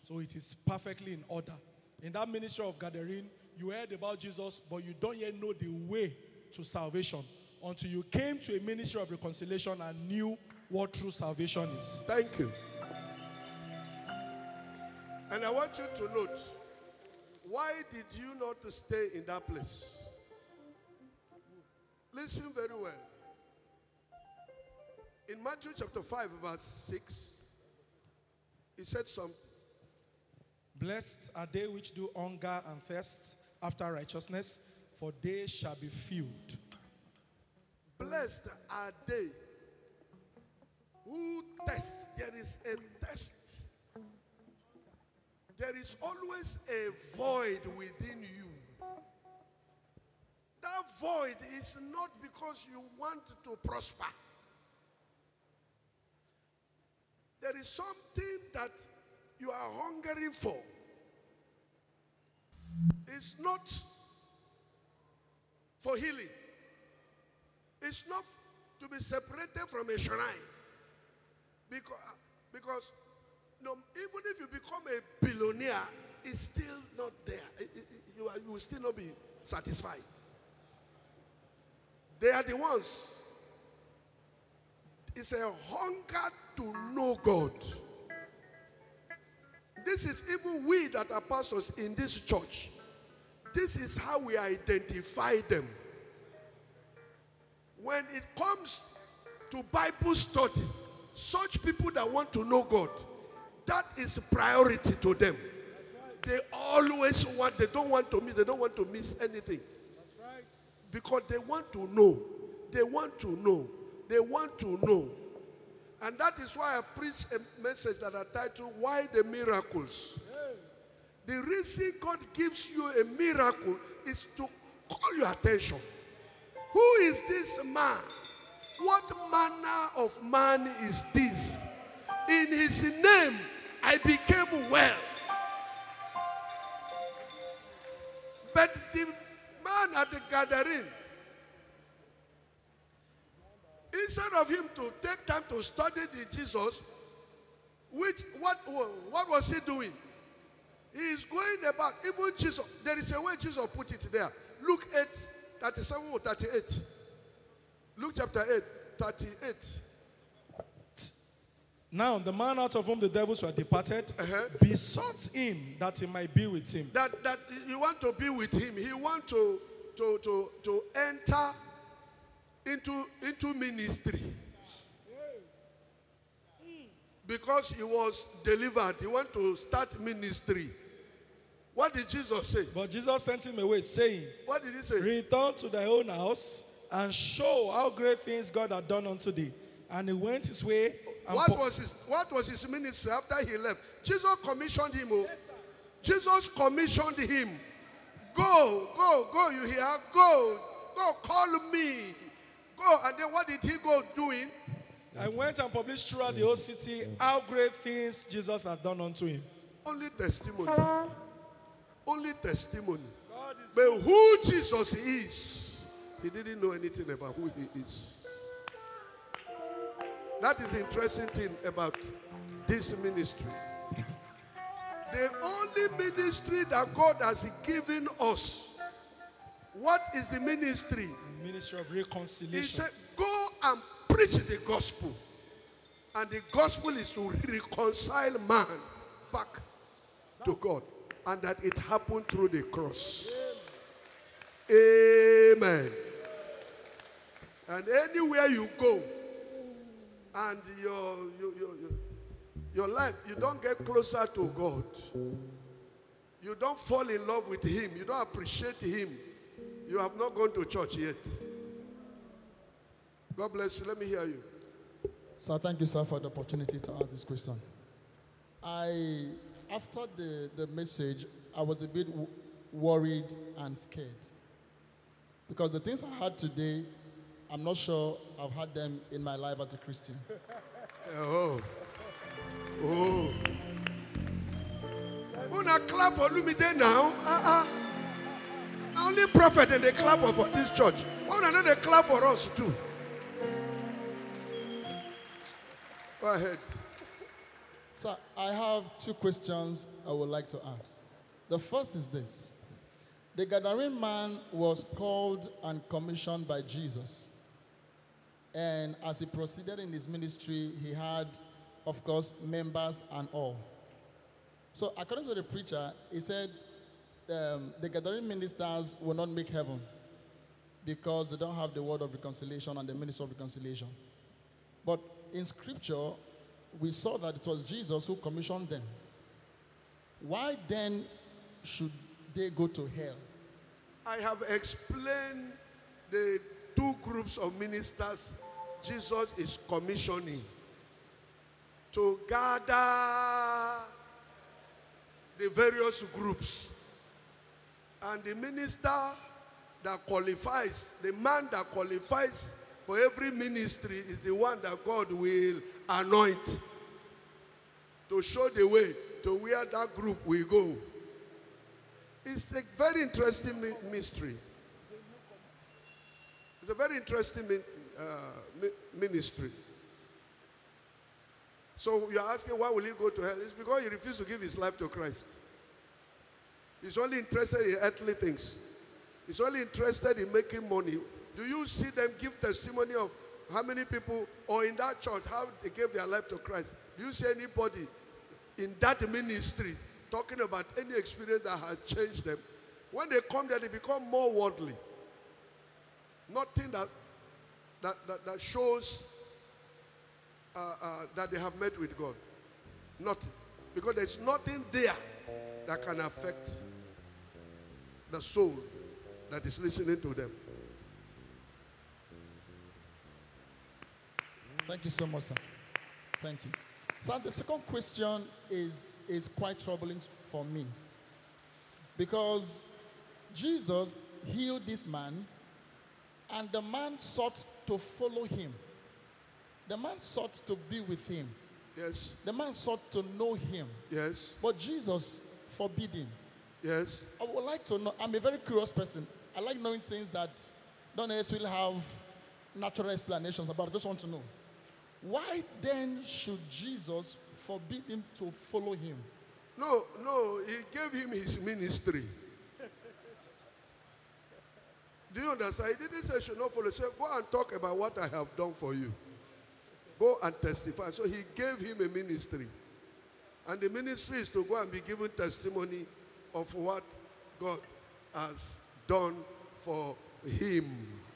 So it is perfectly in order. In that ministry of Gathering, you heard about Jesus, but you don't yet know the way to salvation until you came to a ministry of reconciliation and knew what true salvation is. Thank you. And I want you to note, why did you not stay in that place? Listen very well. In Matthew chapter 5, verse 6, he said something. Blessed are they which do hunger and thirst after righteousness, for they shall be filled. Blessed are they who thirst. There is a thirst. There is always a void within you. That void is not because you want to prosper. There is something that you are hungering for. It's not for healing. It's not to be separated from a shrine. Because no, even if you become a billionaire, it's still not there. You will still not be satisfied. They are the ones. It's a hunger to know God. This is even we that are pastors in this church. This is how we identify them. When it comes to Bible study, such people that want to know God, that is priority to them. They always want, they don't want to miss anything. Because they want to know. They want to know. They want to know. And that is why I preach a message that I titled, Why the Miracles? The reason God gives you a miracle is to call your attention. Who is this man? What manner of man is this? In his name, I became well. But the man at the gathering, instead of him to take time to study the Jesus, what was he doing? He is going about, even Jesus, there is a way Jesus put it there. Luke 8, 37 or 38. Luke chapter 8, 38. Now the man out of whom the devils were departed besought him that he might be with him. That you want to be with him. He want to enter into ministry. Because he was delivered. He want to start ministry. What did Jesus say? But Jesus sent him away, saying, What did he say? Return to thy own house and show how great things God had done unto thee. And he went his way. And What was his ministry after he left? Jesus commissioned him. Oh. Jesus commissioned him. Go, you hear? Go, call me. Go. And then what did he go doing? I went and published throughout the whole city how great things Jesus had done unto him. Only testimony. Only testimony. But who Jesus is, he didn't know anything about who he is. That is the interesting thing about this ministry. The only ministry that God has given us. What is the ministry? The ministry of reconciliation. He said, go and preach the gospel. And the gospel is to reconcile man back to God. And that it happened through the cross. Amen. And anywhere you go, and your life, you don't get closer to God. You don't fall in love with him. You don't appreciate him. You have not gone to church yet. God bless you. Let me hear you. Sir, thank you, sir, for the opportunity to ask this question. After the message, I was a bit worried and scared. Because the things I had today, I'm not sure I've had them in my life as a Christian. Oh. Una clap for Lumide now. Only prophet and they clap for this church. Why don't they clap for us too? Go ahead. So I have two questions I would like to ask. The first is this. The Gadarene man was called and commissioned by Jesus. And as he proceeded in his ministry, he had, of course, members and all. So according to the preacher, he said the Gadarene ministers will not make heaven because they don't have the word of reconciliation and the ministry of reconciliation. But in scripture, we saw that it was Jesus who commissioned them. Why then should they go to hell? I have explained the two groups of ministers Jesus is commissioning to gather the various groups. And the minister that qualifies, the man that qualifies for every ministry is the one that God will anoint to show the way to where that group will go. It's a very interesting mystery. It's a very interesting ministry. So you're asking why will he go to hell? It's because he refused to give his life to Christ. He's only interested in earthly things. He's only interested in making money. Do you see them give testimony of how many people, or in that church, how they gave their life to Christ? Do you see anybody in that ministry talking about any experience that has changed them? When they come there, they become more worldly. Nothing that shows that they have met with God. Nothing. Because there's nothing there that can affect the soul that is listening to them. Thank you so much, sir. Thank you. So the second question is quite troubling for me. Because Jesus healed this man, and the man sought to follow him. The man sought to be with him. Yes. The man sought to know him. Yes. But Jesus forbid him. Yes. I would like to know, I'm a very curious person. I like knowing things that don't necessarily have natural explanations about. I just want to know. Why then should Jesus forbid him to follow him? No, he gave him his ministry. Do you understand? He didn't say should not follow. He said, go and talk about what I have done for you. Go and testify. So he gave him a ministry. And the ministry is to go and be given testimony of what God has done for him.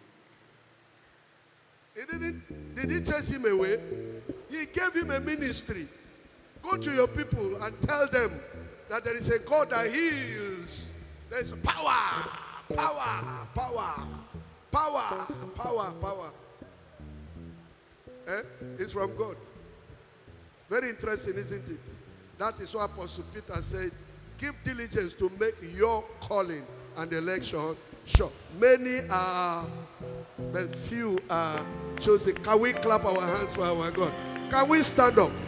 Did he chase him away? He gave him a ministry. Go to your people and tell them that there is a God that heals. There is power. It's from God. Very interesting, isn't it? That is what Apostle Peter said. Give diligence to make your calling and election sure. Many are, but few are chosen. Can we clap our hands for our God? Can we stand up?